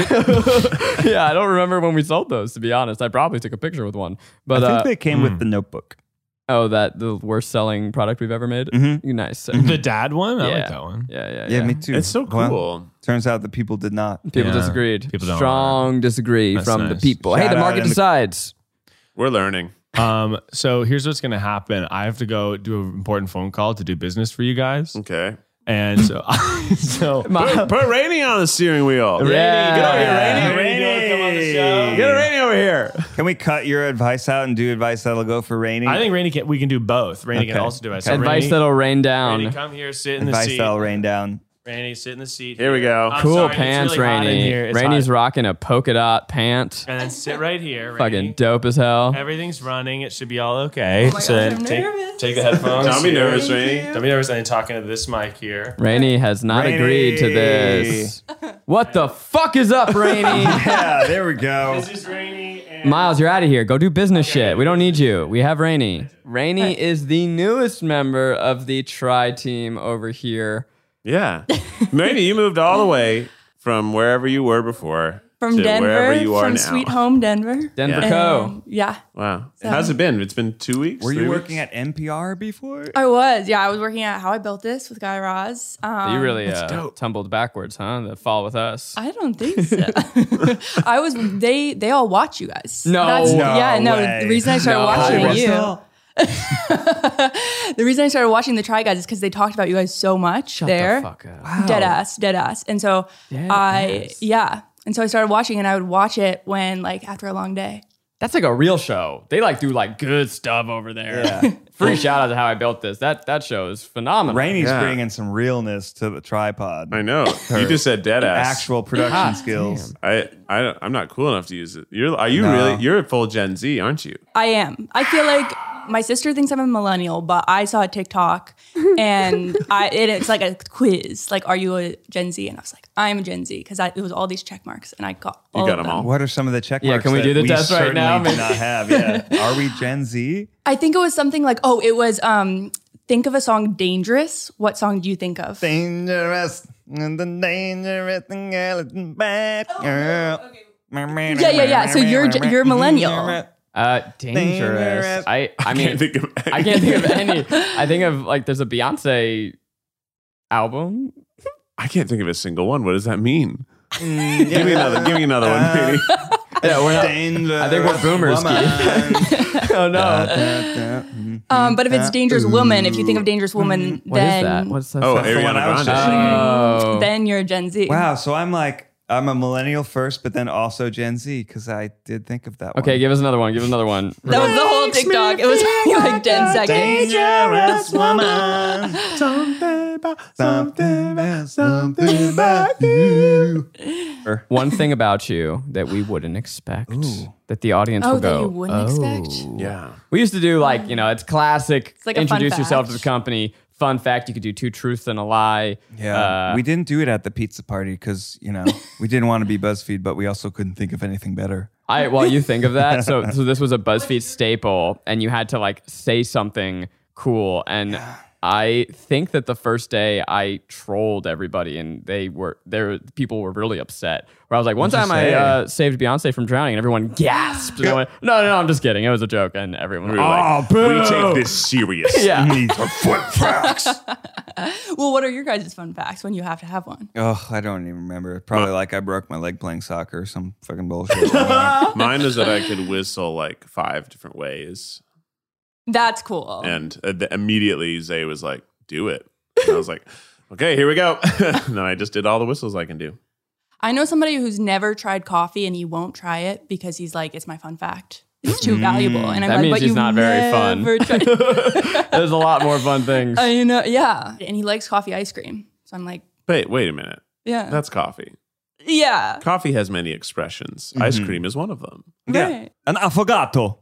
Yeah, I don't remember when we sold those. To be honest, I probably took a picture with one. But I think uh, they came with the notebook. oh, that the worst selling product we've ever made. Mhm. Nice. The dad one? I yeah. like that one. Yeah, yeah, yeah. Yeah, me too. It's so Well, cool. turns out that people did not. People Yeah. disagreed. People don't Strong disagree That's from the nice. people. hey, Shout the out market in the- decides. We're learning. Um, so here's what's going to happen. I have to go do an important phone call to do business for you guys. Okay. And so, so Put, put Rainey on the steering wheel. Yeah. Get over here, Rainey. Rainey. You wanna come on the show? Get Rainey over here. Can we cut your advice out and do advice that'll go for Rainy? I think Rainey can, we can do both. Rainey can Okay. also do it. So Advice Rainey, that'll rain down. Rainey, come here, sit in the advice seat. that'll rain down. Rainey, sit in the seat. Here we go. I'm Cool sorry, it's pants, really hot in Rainey. here. It's Rainey's hot. rocking a polka dot pant. And then sit right here. Rainey. Fucking dope as hell. Everything's running. It should be all okay. Oh my so gosh, then I'm take, nervous. take the headphones. Don't be here. nervous, Rainey. Don't be nervous. I'm talking to this mic here. Rainey has not Rainey. agreed to this. What the fuck is up, Rainey? Yeah, there we go. This is Rainey. And Miles, you're out of here. Go do business shit. We don't need you. We have Rainey. Rainey is the newest member of the Try team over here. Yeah. Rainey, you moved all the way from wherever you were before From to Denver, wherever you are from now. Sweet Home Denver. Denver Yeah. Co. And, yeah, Wow. How's it been? It's been two weeks? Were three you weeks? working at N P R before? I was. Yeah, I was working at How I Built This with Guy Raz. Um, You really uh, tumbled backwards, huh? The fall with us. I don't think so. I was. They they all watch you guys. No. That's, No yeah, no. way. The reason I started No. watching Hollywood you. Style? The reason I started watching the Try Guys is because they talked about you guys so much Shut there. the fuck up. Dead ass, dead ass. And so Dead I, ass. yeah. And so I started watching, and I would watch it when, like, after a long day. That's like a real show. They like do like good stuff over there. Yeah. Free shout out to How I Built This. That that show is phenomenal. Rainy's Yeah. bringing some realness to the tripod. I know. You just said dead ass. Actual production God skills. I, I, don't- I'm not cool enough to use it. You're, are you No. really? You're a full Gen Z, aren't you? I am. I feel like my sister thinks I'm a millennial, but I saw a TikTok and I it, it's like a quiz. Like, are you a Gen Z? And I was like, I'm a Gen Z because it was all these check marks, and I got all got of them all. What are some of the check Yeah, marks can we that do the we test right now? certainly do not have? Yeah. Are we Gen Z? I think it was something like, oh, it was um, think of a song dangerous. What song do you think of? Dangerous and the dangerous thing is back. girl. Yeah, yeah, yeah. So you're you're millennial. Uh, dangerous. Dangerous. I I mean, Can't think of any. I can't think of any. I think of like there's a Beyonce album. I can't think of a single one. What does that mean? Give me another. Give me another one, Uh, Rainey. Yeah, we're not. Dangerous I think we're boomers, woman. Oh no. Da, da, da, mm, Um, but if it's dangerous woman, if you think of dangerous woman, What is then that? What's that? Oh, song? the one Ariana I was Grande. just singing. Oh. then you're a Gen Z. Wow, so I'm like, I'm a millennial first, but then also Gen Z because I did think of that one. Okay, give us another one. Give us another one. That was the whole TikTok. It was like ten seconds. Dangerous woman. Something about something about something about you. One thing about you that we wouldn't expect that the audience Oh, will that go. you wouldn't oh. expect? Yeah. We used to do like, you know, it's classic. It's like a fun introduce yourself fact. to the company. Fun fact, you could do two truths and a lie. Yeah, Uh, we didn't do it at the pizza party because you know we didn't want to be BuzzFeed, but we also couldn't think of anything better. I while you think of that, so so this was a BuzzFeed staple, and you had to like say something cool. And I think that the first day I trolled everybody, and they were there. People were really upset. Where I was like, one What'd time you I say? uh, saved Beyonce from drowning, and everyone gasped. And I went, no, no, no, I'm just kidding. It was a joke, and everyone. We were like, we take this serious. Yeah. These are foot facts. Well, what are your guys' fun facts when you have to have one? Oh, I don't even remember. Probably like I broke my leg playing soccer or some fucking bullshit. Mine was that I could whistle like five different ways. That's cool. And uh, the, immediately Zay was like, do it. And I was like, okay, here we go. And then I just did all the whistles I can do. I know somebody who's never tried coffee and he won't try it because he's like, it's my fun fact. It's too valuable. And I'm That like, means but he's you not very fun. never tried- There's a lot more fun things. I know, yeah. And he likes coffee ice cream. So I'm like, Wait, wait a minute. Yeah. That's coffee. Yeah. Coffee has many expressions. Ice cream is one of them. Yeah. Right. An affogato.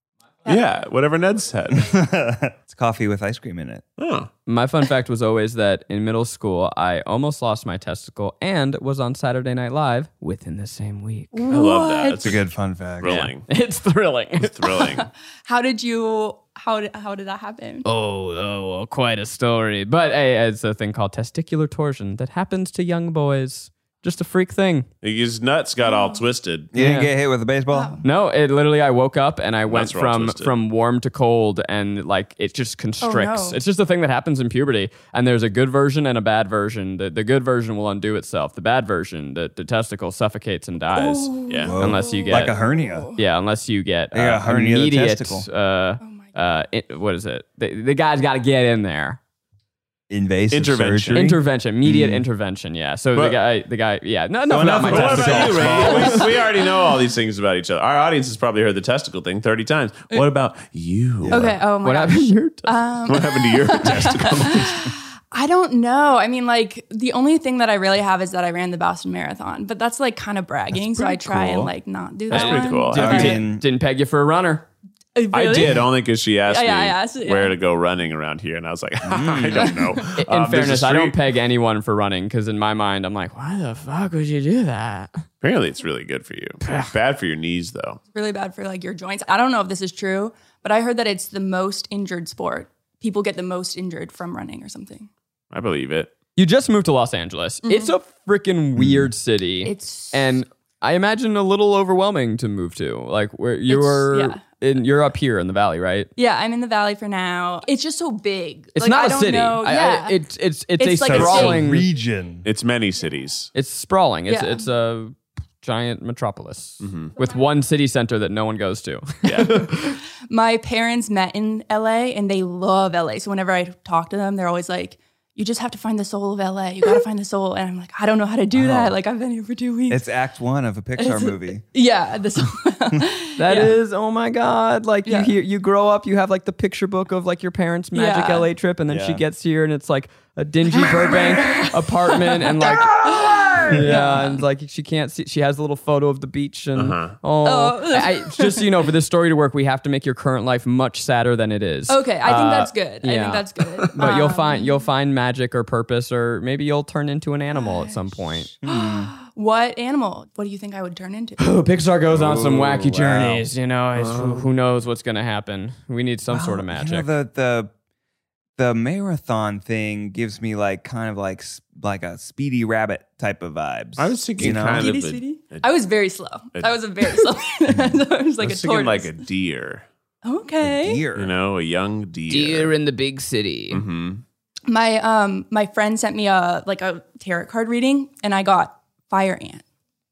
Yeah, whatever Ned said. It's coffee with ice cream in it. Oh. My fun fact was always that in middle school, I almost lost my testicle and was on Saturday Night Live within the same week. I love that. It's It's a good fun fact. thrilling. It's thrilling. It's thrilling. How did you, how did, how did that happen? Oh, oh, well, quite a story. But hey, it's a thing called testicular torsion that happens to young boys. Just a freak thing. His nuts got all twisted. You didn't Yeah. get hit with a baseball? No, it literally, I woke up and I went Nuts were all from twisted. from warm to cold and like it just constricts. no. It's just a thing that happens in puberty. And there's a good version and a bad version. The, the good version will undo itself. The bad version, the, the testicle suffocates and dies. Yeah. Whoa. Unless you get Like a hernia. Yeah, unless you get I got a uh, hernia of the immediate. testicle. Uh, uh, it- what is it? The, the guy's got to get in there. Invasive Intervention. surgery. Intervention, immediate intervention. Yeah. So the But- guy, the guy, yeah. No, enough about enough my about What testicle. about you, Ray? we, we already know all these things about each other. Our audience has probably heard the testicle thing thirty times. What about you? Okay. Oh my What gosh. happened to your testicle? Um, What happened to your testicle? I don't know. I mean, like the only thing that I really have is that I ran the Boston Marathon, but that's like kind of bragging. So I pretty try cool. and like not do That's that. pretty one. cool. Didn't, I I, mean- didn't peg you for a runner. Uh, I really? did only because she asked Yeah, me I asked, yeah. where to go running around here, and I was like, I don't know. In Um, there's a fairness, I don't street- peg anyone for running because in my mind, I'm like, why the fuck would you do that? Apparently, it's really good for you. Bad for your knees, though. Really bad for like your joints. I don't know if this is true, but I heard that it's the most injured sport. People get the most injured from running or something. I believe it. You just moved to Los Angeles. It's a freaking weird city. It's and I imagine a little overwhelming to move to. Like where you're yeah. in, you're up here in the valley, right? yeah, I'm in the valley for now. It's just so big. It's Like, not I a don't city. know- I- I- yeah. it's it's it's, It's a like a sprawling. region. It's many cities. It's sprawling. It's Yeah. it's a giant metropolis with one city center that no one goes to. Yeah. My parents met in L A and they love L A. So whenever I talk to them, they're always like, you just have to find the soul of L A. You got to find the soul. And I'm like, I don't know how to do that. Like, I've been here for two weeks. It's act one of a Pixar movie. yeah. The soul. That Yeah. is, oh my God. Like Yeah. you hear, you grow up, you have like the picture book of like your parents' magic Yeah. L A trip, and then she Yeah. gets here and it's like a dingy Burbank apartment and like, yeah, and like she can't see, she has a little photo of the beach and Uh-huh. oh, Oh. I, just so you know, for this story to work, we have to make your current life much sadder than it is. Okay. I think Uh, that's good. I yeah. think that's good. But you'll Um, find you'll find magic or purpose, or maybe you'll turn into an animal at some point. What animal? What do you think I would turn into? Oh, Pixar goes on some wacky wow. journeys. You know, it's, who, who knows what's going to happen? We need some sort of Well, magic. You know, the the the marathon thing gives me like kind of like s- like a Speedy Rabbit type of vibes. I was thinking you know? kind of Speedy, a, speedy? a- I was very slow. a- I was a very slow. I was I like was a thinking like tortoise. a deer. Okay. deer. You know, a young deer. in the big city. hmm My um my friend sent me a like a tarot card reading, and I got fire ant.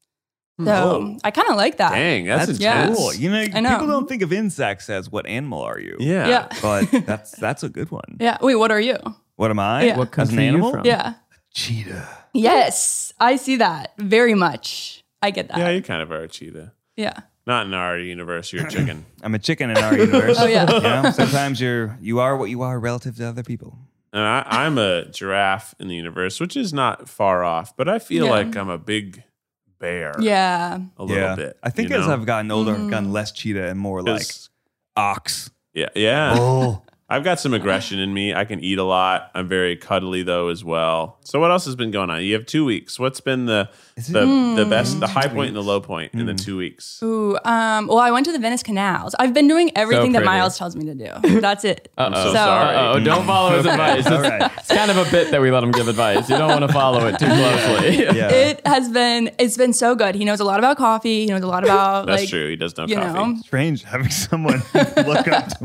So Oh. I kind of like that. Dang, that's, That's intense. cool. You know, I know. people don't think of insects as what animal are you? Yeah. Yeah. But that's that's a good one. Yeah. Wait, what are you? What am I? Yeah. What as country an are you animal? from? Yeah. Cheetah. Yes, I see that very much. I get that. Yeah, Yeah. you kind of are a cheetah. Not in our universe. You're a chicken. I'm a chicken in our universe. Oh, yeah. You know, sometimes you're you are what you are relative to other people. And I, I'm a giraffe in the universe, which is not far off, but I feel Yeah. like I'm a big bear. Yeah. A little bit. I think you as know? I've gotten older, Mm-hmm. I've gotten less cheetah and more like 'Cause- ox. Yeah, yeah. Oh. I've got some aggression in me. I can eat a lot. I'm very cuddly though as well. So what else has been going on? You have two weeks. What's been the the, the best, the high point and the low point in the two weeks? Ooh. Um. Well, I went to the Venice canals. I've been doing everything that pretty. Miles tells me to do. That's it. I'm so, So- sorry. Oh, don't follow his advice. It's, All right. it's kind of a bit that we let him give advice. You don't want to follow it too closely. Yeah. It has been. It's been so good. He knows a lot about coffee. He knows a lot about That's like. true. He does know You coffee. know. Strange having someone look up to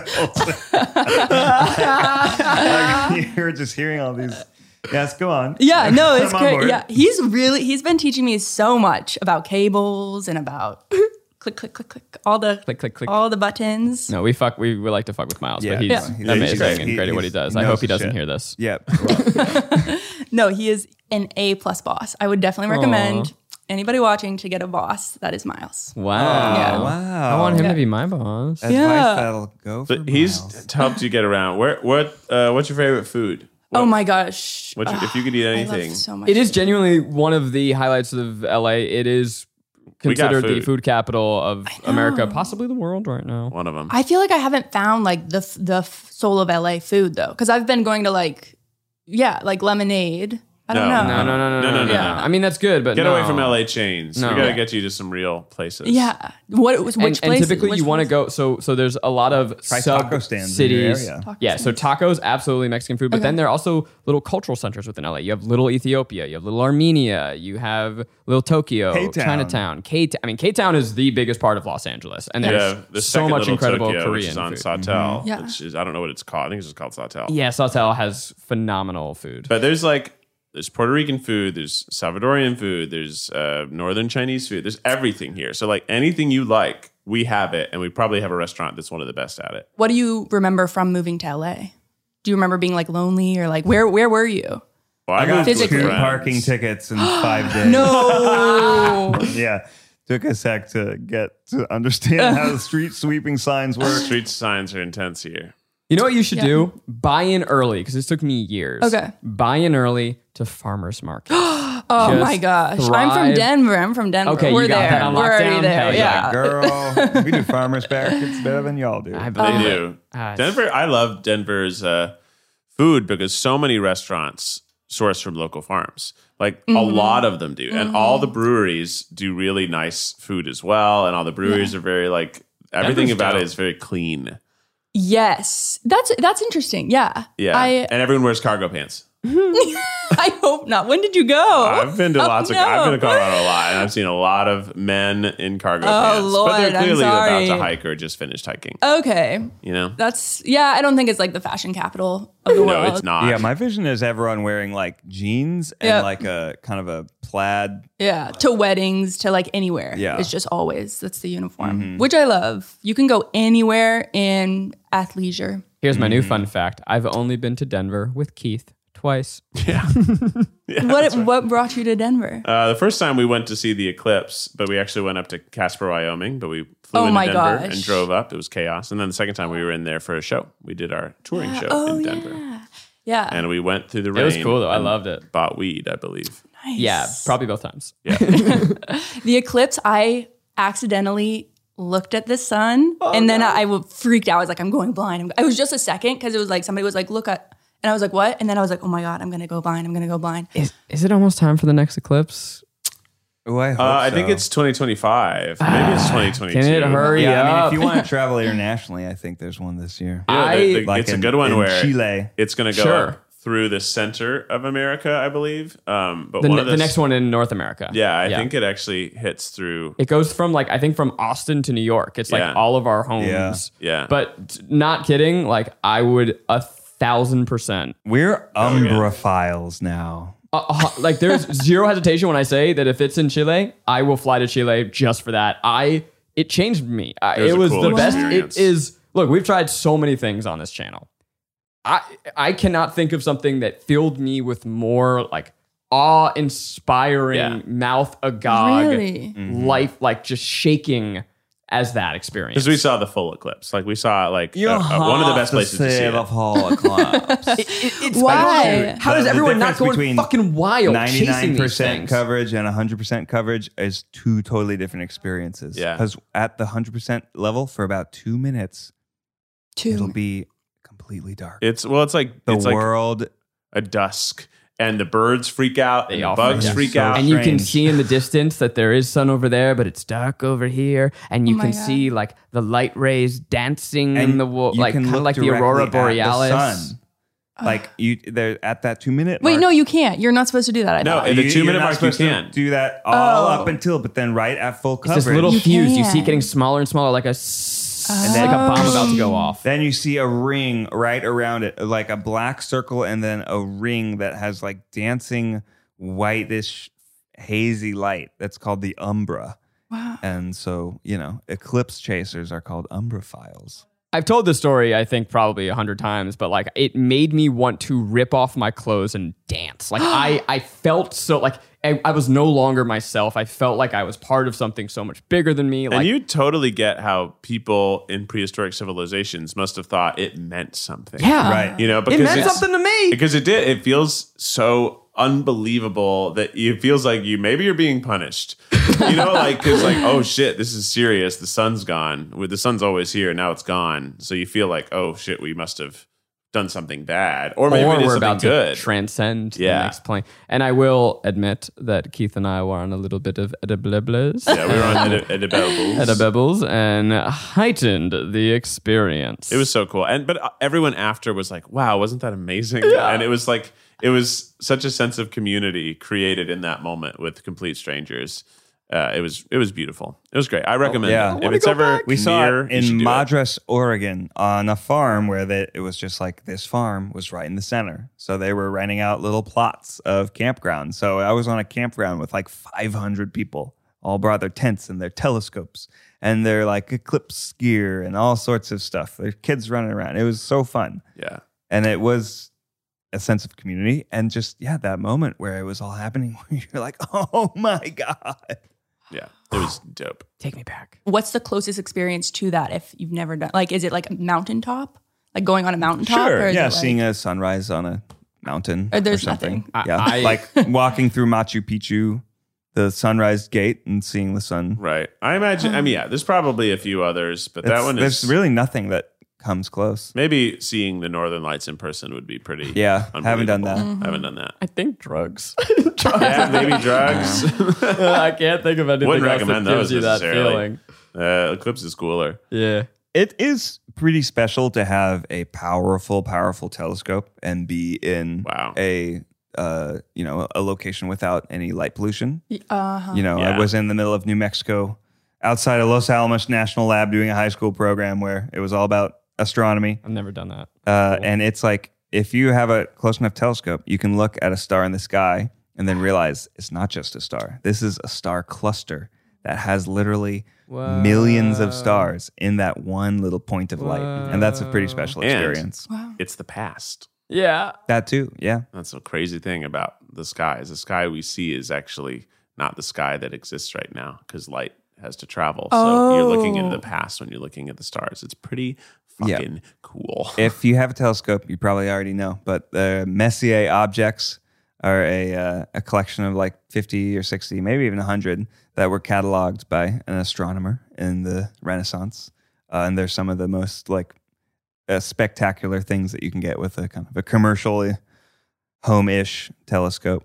Miles. Like, you're just hearing all these. Yes, go on. Yeah, no, it's I'm on great. board. Yeah, he's really he's been teaching me so much about cables and about click click click click all the Click, click, click. all the buttons. No, we fuck. We, we like to fuck with Miles, Yeah. but he's Yeah. He's amazing great. and He- great at what he he's- does. he I knows hope he his doesn't shit. hear this. Yep. No, he is an A plus boss. I would definitely recommend anybody watching to get a boss. That is Miles. Wow. Yeah. Wow. I want him Yeah. to be my boss. Advice Yeah. that'll go for But he's Miles. helped you get around. Where what uh, what's your favorite food? Oh my gosh. What you, if you could eat I anything? love so much. It is genuinely one of the highlights of L A. It is We got considered the food. food capital of America, possibly the world right now. One of them. I feel like I haven't found like the f- the f- soul of L A food though, because I've been going to like, yeah, like Lemonade. I don't No. know. No, no, no, no, No, no, no, Yeah. no. I mean, that's good, but Get no. away from L A chains. No. We got to Yeah. get you to some real places. Yeah. What which And, and places? typically, which you want to places? go. So, so there's a lot of Try sub taco stands in your cities. area. Yeah, so tacos, absolutely Mexican food. But Okay. then there are also little cultural centers within L A. You have Little Ethiopia, you have Little Armenia, you have Little Tokyo, K-Town. Chinatown, K. I mean, K Town is the biggest part of Los Angeles, and there's Yeah, the so second much little incredible Tokyo, Korean which is on food. Sawtelle, Yeah. which is I don't know what it's called. I think it's just called Sawtelle. Yeah, Sawtelle has phenomenal food. But there's like there's Puerto Rican food, there's Salvadorian food, there's uh, Northern Chinese food. There's everything here. So like anything you like, we have it, and we probably have a restaurant that's one of the best at it. What do you remember from moving to L A? Do you remember being like lonely or like where where were you? Well, I got moved with Physically. two friends. parking tickets in five days. No. Yeah. Took a sec to get to understand how the street sweeping signs work. Street signs are intense here. You know what you should Yeah. do? Buy in early, because this took me years. Okay. Buy in early to farmers markets. Oh Just my gosh. I'm thrive. from Denver. I'm from Denver. Okay, We're you got there. that on We're already lockdown? there. Hell Yeah. Girl, we do farmers markets better than y'all do. I They believe it. do. Ah, Denver, I love Denver's uh, food because so many restaurants source from local farms. Like a lot of them do. And all the breweries do really nice food as well. And all the breweries are very like, everything Denver's about dope. it is very clean. Yes. That's that's interesting. Yeah. Yeah. I and everyone wears cargo pants. I hope not. When did you go? I've been to Oh, lots of, no. I've been to Colorado a lot, and I've seen a lot of men in cargo Oh, pants. but Lord, they're I'm clearly about sorry. to hike or just finished hiking. Okay. You know? That's yeah, I don't think it's like the fashion capital of the No, world. it's not. Yeah, my vision is everyone wearing like jeans and Yep. like a kind of a plaid. Yeah, to weddings, to like anywhere. Yeah. It's just always that's the uniform, which I love. You can go anywhere in athleisure. Here's my new fun fact. I've only been to Denver with Keith twice. Yeah. Yeah, What that's right. what brought you to Denver? Uh, the first time we went to see the eclipse, but we actually went up to Casper, Wyoming, but we flew Oh into my Denver gosh. and drove up. It was chaos. And then the second time we were in there for a show. We did our touring show oh in Denver. yeah. Yeah. And we went through the rain. It was cool, though. I and loved it. Bought weed, I believe. Nice. Yeah, probably both times. Yeah. The eclipse, I accidentally looked at the sun and then I, I w- freaked out. I was like, I'm going blind. I'm, it was just a second because it was like somebody was like, look at, and I was like, what? And then I was like, oh my God, I'm going to go blind. I'm going to go blind. Is, is it almost time for the next eclipse? Oh, I hope Uh, I so. think it's twenty twenty-five. Maybe it's twenty twenty-two. Can it hurry Yeah, I mean, up? if you want to travel internationally, I think there's one this year. Yeah, I- the- the- Like it's in- a good one in where Chile. it's going to go Sure. up through the center of America, I believe. Um, but The, one ne- of the next one in North America. Yeah, I think it actually hits through. It goes from like, I think from Austin to New York. It's like Yeah. all of our homes. Yeah. Yeah. But t- not kidding. Like I would a thousand percent. We're Umbrophiles now. Uh, uh, like there's zero hesitation when I say that if it's in Chile, I will fly to Chile just for that. I, it changed me. I, It was it a was cool the best. experience. It is, look, we've tried so many things on this channel. I, I cannot think of something that filled me with more like awe-inspiring, Yeah. mouth agog, Really? life, like just shaking as that experience. Because we saw the full eclipse. Like we saw like uh, uh, one of the best places to see it. whole eclipse. it's Why? How does The- the everyone not difference go between fucking wild chasing ninety-nine these percent things? coverage and one hundred percent coverage is two totally different experiences. Yeah. Because at the one hundred percent level for about two minutes, it'll Two. be completely dark. It's well, it's like the it's like world. a dusk, and the birds freak out, They and the all bugs freak out. freak So out. And you can strange. see in the distance that there is sun over there, but it's dark over here. And you Oh my can God. see like the light rays dancing in the wo- you like can kind of look like the directly aurora at the borealis. sun. Like you, they're at that two minute. Wait, mark. no, you can't. You're not supposed to do that. I No, thought. at the You- two minute you're not mark you supposed to can. do that all Oh. up until, but then right at full It's coverage. this little You fuse you see can. getting smaller and smaller, like a s- And like then- a bomb about to go off. Then you see a ring right around it, like a black circle, and then a ring that has like dancing whitish, hazy light. That's called the umbra. Wow. And so, you know, eclipse chasers are called umbrophiles. I've told this story, I think, probably a hundred times, but like it made me want to rip off my clothes and dance. Like I, I felt so like I, I was no longer myself. I felt like I was part of something so much bigger than me. Like, and you totally get how people in prehistoric civilizations must have thought it meant something. Yeah. Right. You know, because it meant it's- something to me. Because it did. It feels so unbelievable that it feels like you maybe you're being punished. You know, like because like oh shit, this is serious. The sun's gone. Well, the sun's always here. Now it's gone. So you feel like oh shit, we must have done something bad, or maybe or it is we're something about good. to transcend Yeah. the next plane. And I will admit that Keith and I were on a little bit of edibles. Yeah, we were on edi- edibles. edibles and heightened the experience. It was so cool, and but everyone after was like, "Wow, wasn't that amazing?" Yeah. And it was like it was such a sense of community created in that moment with complete strangers. Uh, it was it was beautiful. It was great. I recommend yeah. it. If it's ever We saw near, it you should in do it. Madras, Oregon, on a farm where they, it was just like this farm was right in the center. So they were renting out little plots of campground. So I was on a campground with like five hundred people, all brought their tents and their telescopes and their like eclipse gear and all sorts of stuff. Their kids running around. It was so fun. Yeah. And it was a sense of community and just, yeah, that moment where it was all happening where you're like, oh my God. Yeah, it was dope. Take me back. What's the closest experience to that if you've never done? Like, is it like a mountaintop? Like going on a mountaintop? Sure. Or is Yeah, it like, seeing a sunrise on a mountain Or or, there's something. nothing. Yeah, I- I- like walking through Machu Picchu, the sunrise gate, and seeing the sun. Right. I imagine. I mean, yeah. There's probably a few others, but that It's- one there's is really nothing that comes close. maybe seeing the Northern Lights in person would be pretty. Yeah, haven't done that. unbelievable. I haven't done that. I think drugs. Yeah, maybe drugs. I can't think of anything Wouldn't else recommend that gives those you that necessarily. feeling. Uh, Eclipse is cooler. Yeah. It is pretty special to have a powerful, powerful telescope and be in Wow. a uh, you know a location without any light pollution. Uh-huh. You know, Yeah. I was in the middle of New Mexico, outside of Los Alamos National Lab, doing a high school program where it was all about astronomy. I've never done that. Uh, and it's like, if you have a close enough telescope, you can look at a star in the sky and then realize it's not just a star. This is a star cluster that has literally millions of stars in that one little point of light. And that's a pretty special And- experience. It's the past. Yeah. That too, yeah. That's the crazy thing about the sky. Is the sky we see is actually not the sky that exists right now because light has to travel. So you're looking into the past when you're looking at the stars. It's pretty Yeah. fucking cool. If you have a telescope, you probably already know, but the Messier objects are a uh, a collection of like fifty or sixty, maybe even one hundred that were cataloged by an astronomer in the Renaissance. Uh, and they're some of the most like uh, spectacular things that you can get with a kind of a commercial home-ish telescope.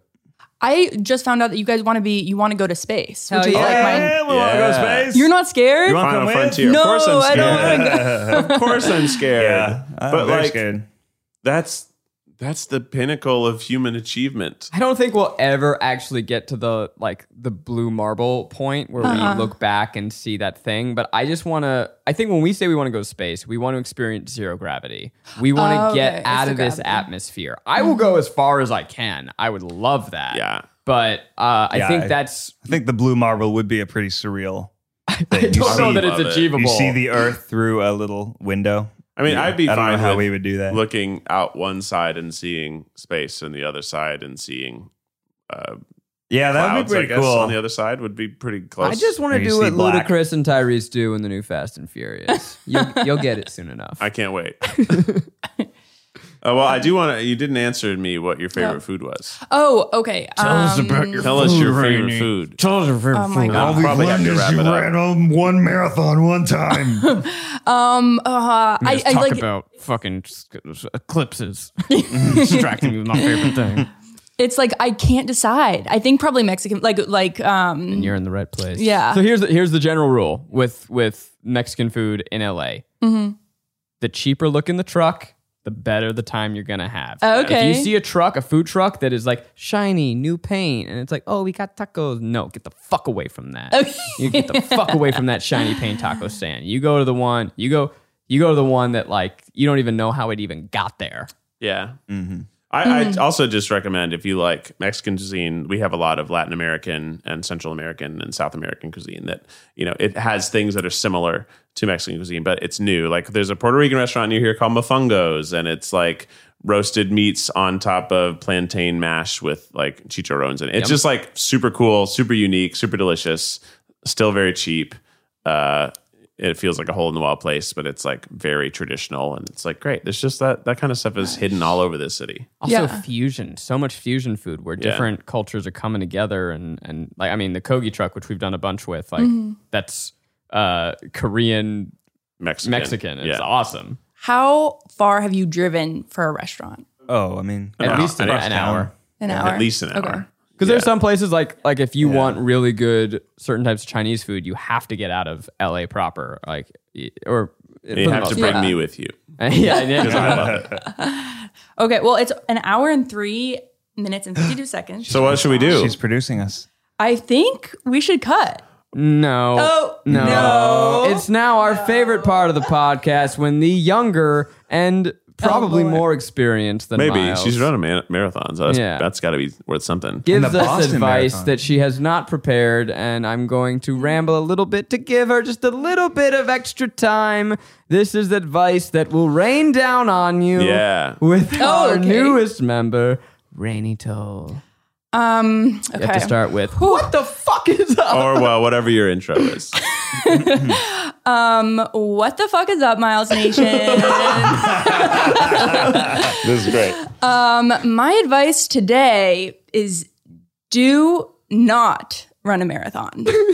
I just found out that you guys want to be, you want to go to space, which Hell is yeah. like my. we want to go Yeah. space. You're not scared? You want- Final come with? frontier. No, of course I'm I scared. don't want to go. Of course I'm scared. Yeah, I'm but very like scared. that's that's the pinnacle of human achievement. I don't think we'll ever actually get to the like the blue marble point where Uh-huh. we look back and see that thing. But I just want to. I think when we say we want to go to space, we want to experience zero gravity. We want to Oh, get okay. out It's of the this gravity. atmosphere. I will go as far as I can. I would love that. Yeah. But uh, I Yeah, think I- that's. I think the blue marble would be a pretty surreal thing. I You don't know see- that it's love it. achievable. You see the Earth through a little window. I mean, Yeah. I'd be I don't fine know how with we would do that. looking out one side and seeing space, and the other side and seeing uh, Yeah, that would clouds. be I pretty guess cool. on the other side would be pretty close. I just want Or to you do see what black. Ludacris and Tyrese do in the new Fast and Furious. You'll, you'll get it soon enough. I can't wait. Oh, well, I do want to. You didn't answer me what your favorite Yeah. food was. Oh, okay. Tell us Um, about your Tell us your favorite food. Tell us your favorite Oh my food. God. All we've probably have learned to is wrap you it up. ran on one marathon one time. Um, uh, I, Let's I talk like. about fucking eclipses. Distracting me with my favorite thing. It's like I can't decide. I think probably Mexican, like like um. And you're in the right place. Yeah. So here's the, here's the general rule with with Mexican food in L A. Mm-hmm. The cheaper looking the truck, the better the time you're gonna have. Okay. If you see a truck, a food truck that is like shiny, new paint, and it's like, oh, we got tacos. No, get the fuck away from that. Okay. You get the fuck away from that shiny paint taco stand. You go to the one. You go. You go to the one that like you don't even know how it even got there. Yeah. Mm-hmm. I, I also just recommend if you like Mexican cuisine, we have a lot of Latin American and Central American and South American cuisine that, you know, it has things that are similar to Mexican cuisine, but it's new. Like there's a Puerto Rican restaurant near here called Mofongo's, and it's like roasted meats on top of plantain mash with like chicharrones in it. It's Yum. just like super cool, super unique, super delicious, still very cheap. Uh, it feels like a hole in the wall place, but it's like very traditional, and it's like great. There's just that that kind of stuff is hidden all over this city. Also Yeah. fusion, so much fusion food where Yeah. different cultures are coming together, and and like I mean the Kogi truck, which we've done a bunch with, like that's uh, Korean Mexican, Mexican. It's yeah. awesome. How far have you driven for a restaurant? Oh, I mean, At hour. least an, Across an town. hour. An hour. At least an hour. Okay. Because Yeah. there's some places like like if you want really good certain types of Chinese food, you have to get out of L A proper, like y- or You have to bring Yeah. me with you. yeah, yeah, Because I yeah. love it. Okay, well, it's an hour and three minutes and fifty-two seconds. So what should we do? she's producing us. I think we should cut. No, Oh, no, no. It's now our favorite part of the podcast when the younger and probably boy. more experienced than Maybe Miles she's running man- marathons. So that's, Yeah. that's got to be worth something. gives the us Boston advice Marathon. that she has not prepared, and I'm going to ramble a little bit to give her just a little bit of extra time. This is advice that will rain down on you. Yeah. With Oh, our okay. newest member, Rainy Toll. Um, okay. You have to start with what the fuck is up? Or well, whatever your intro is. Um, what the fuck is up, Miles Nation? This is great. um, my advice today is do not run a marathon.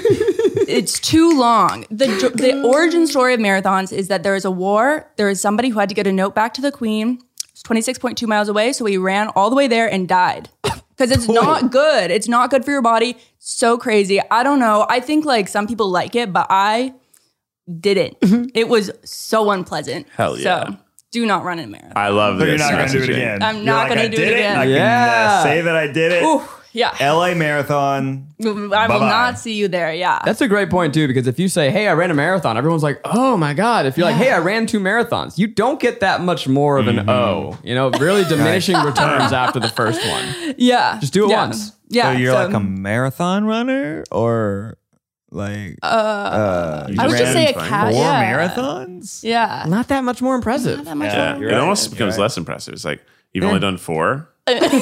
It's too long. The the origin story of marathons is that there is a war. There is somebody who had to get a note back to the queen. It's twenty-six point two miles away, so he ran all the way there and died. Because it's not good. It's not good for your body. So crazy. I don't know. I think like some people like it, but I didn't. It was so unpleasant. Hell yeah. So do not run a marathon. I love So this. you're not going to do it messaging. again. I'm You're not like, gonna I do did it again. I can Yeah. uh, say that I did it. Ooh, yeah. L A Marathon. I will Bye-bye. not see you there. Yeah. That's a great point too, because if you say, "Hey, I ran a marathon," everyone's like, "Oh my god!" If you're like, "Hey, I ran two marathons," you don't get that much more of an O. You know, really diminishing returns after the first one. yeah. Just do it yeah. once. Yeah. So you're like a marathon runner, or like Uh, uh, I would just ran say a fine. cat. four Yeah. marathons? Yeah. Not that much more impressive. Not that much Yeah, more. it right. almost You're becomes right. less impressive. It's like you've only done four. Like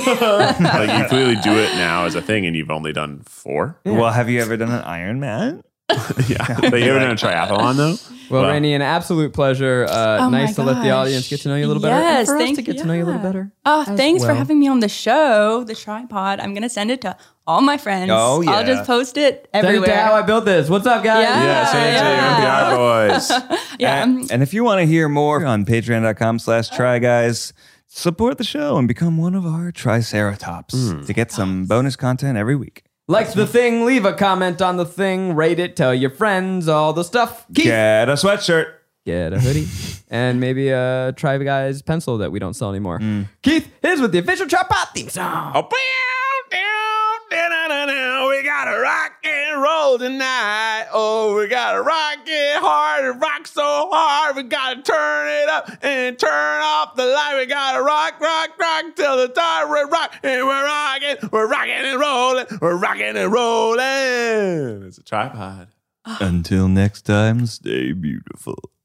you clearly do it now as a thing, and you've only done four. Well, have you ever done an Iron Man? Yeah, but you ever done a triathlon though? Well, Wow. Rainey, an absolute pleasure. Uh, Oh my nice to let the gosh. audience get to know you a little better. and Yes, for us thank to get you. to know you a little Yeah. better. Oh, thanks for well. having me on the show, the tripod. I'm gonna send it to all my friends. Oh, yeah. I'll just post it Send it everywhere. to how I built this. What's up, guys? Yeah. Yeah, send it to your N P R boys. yeah. And, and if you want to hear more on patreon.com slash try guys, support the show and become one of our Triceratops to get some bonus content every week. Like the thing, leave a comment on the thing, rate it, tell your friends all the stuff. Keith, Get a sweatshirt. get a hoodie, and maybe a Try Guys pencil that we don't sell anymore. Keith, here's with the official Tripod theme song. Oh, down, down, down, down, down. We gotta rock and roll tonight. Oh, we gotta rock it hard and rock so hard. We gotta turn it up and turn off the light. We gotta rock, rock, rock till the time we rock. And we're rocking, we're rocking and rolling, we're rocking and rolling. It's a tripod. Until next time, stay beautiful.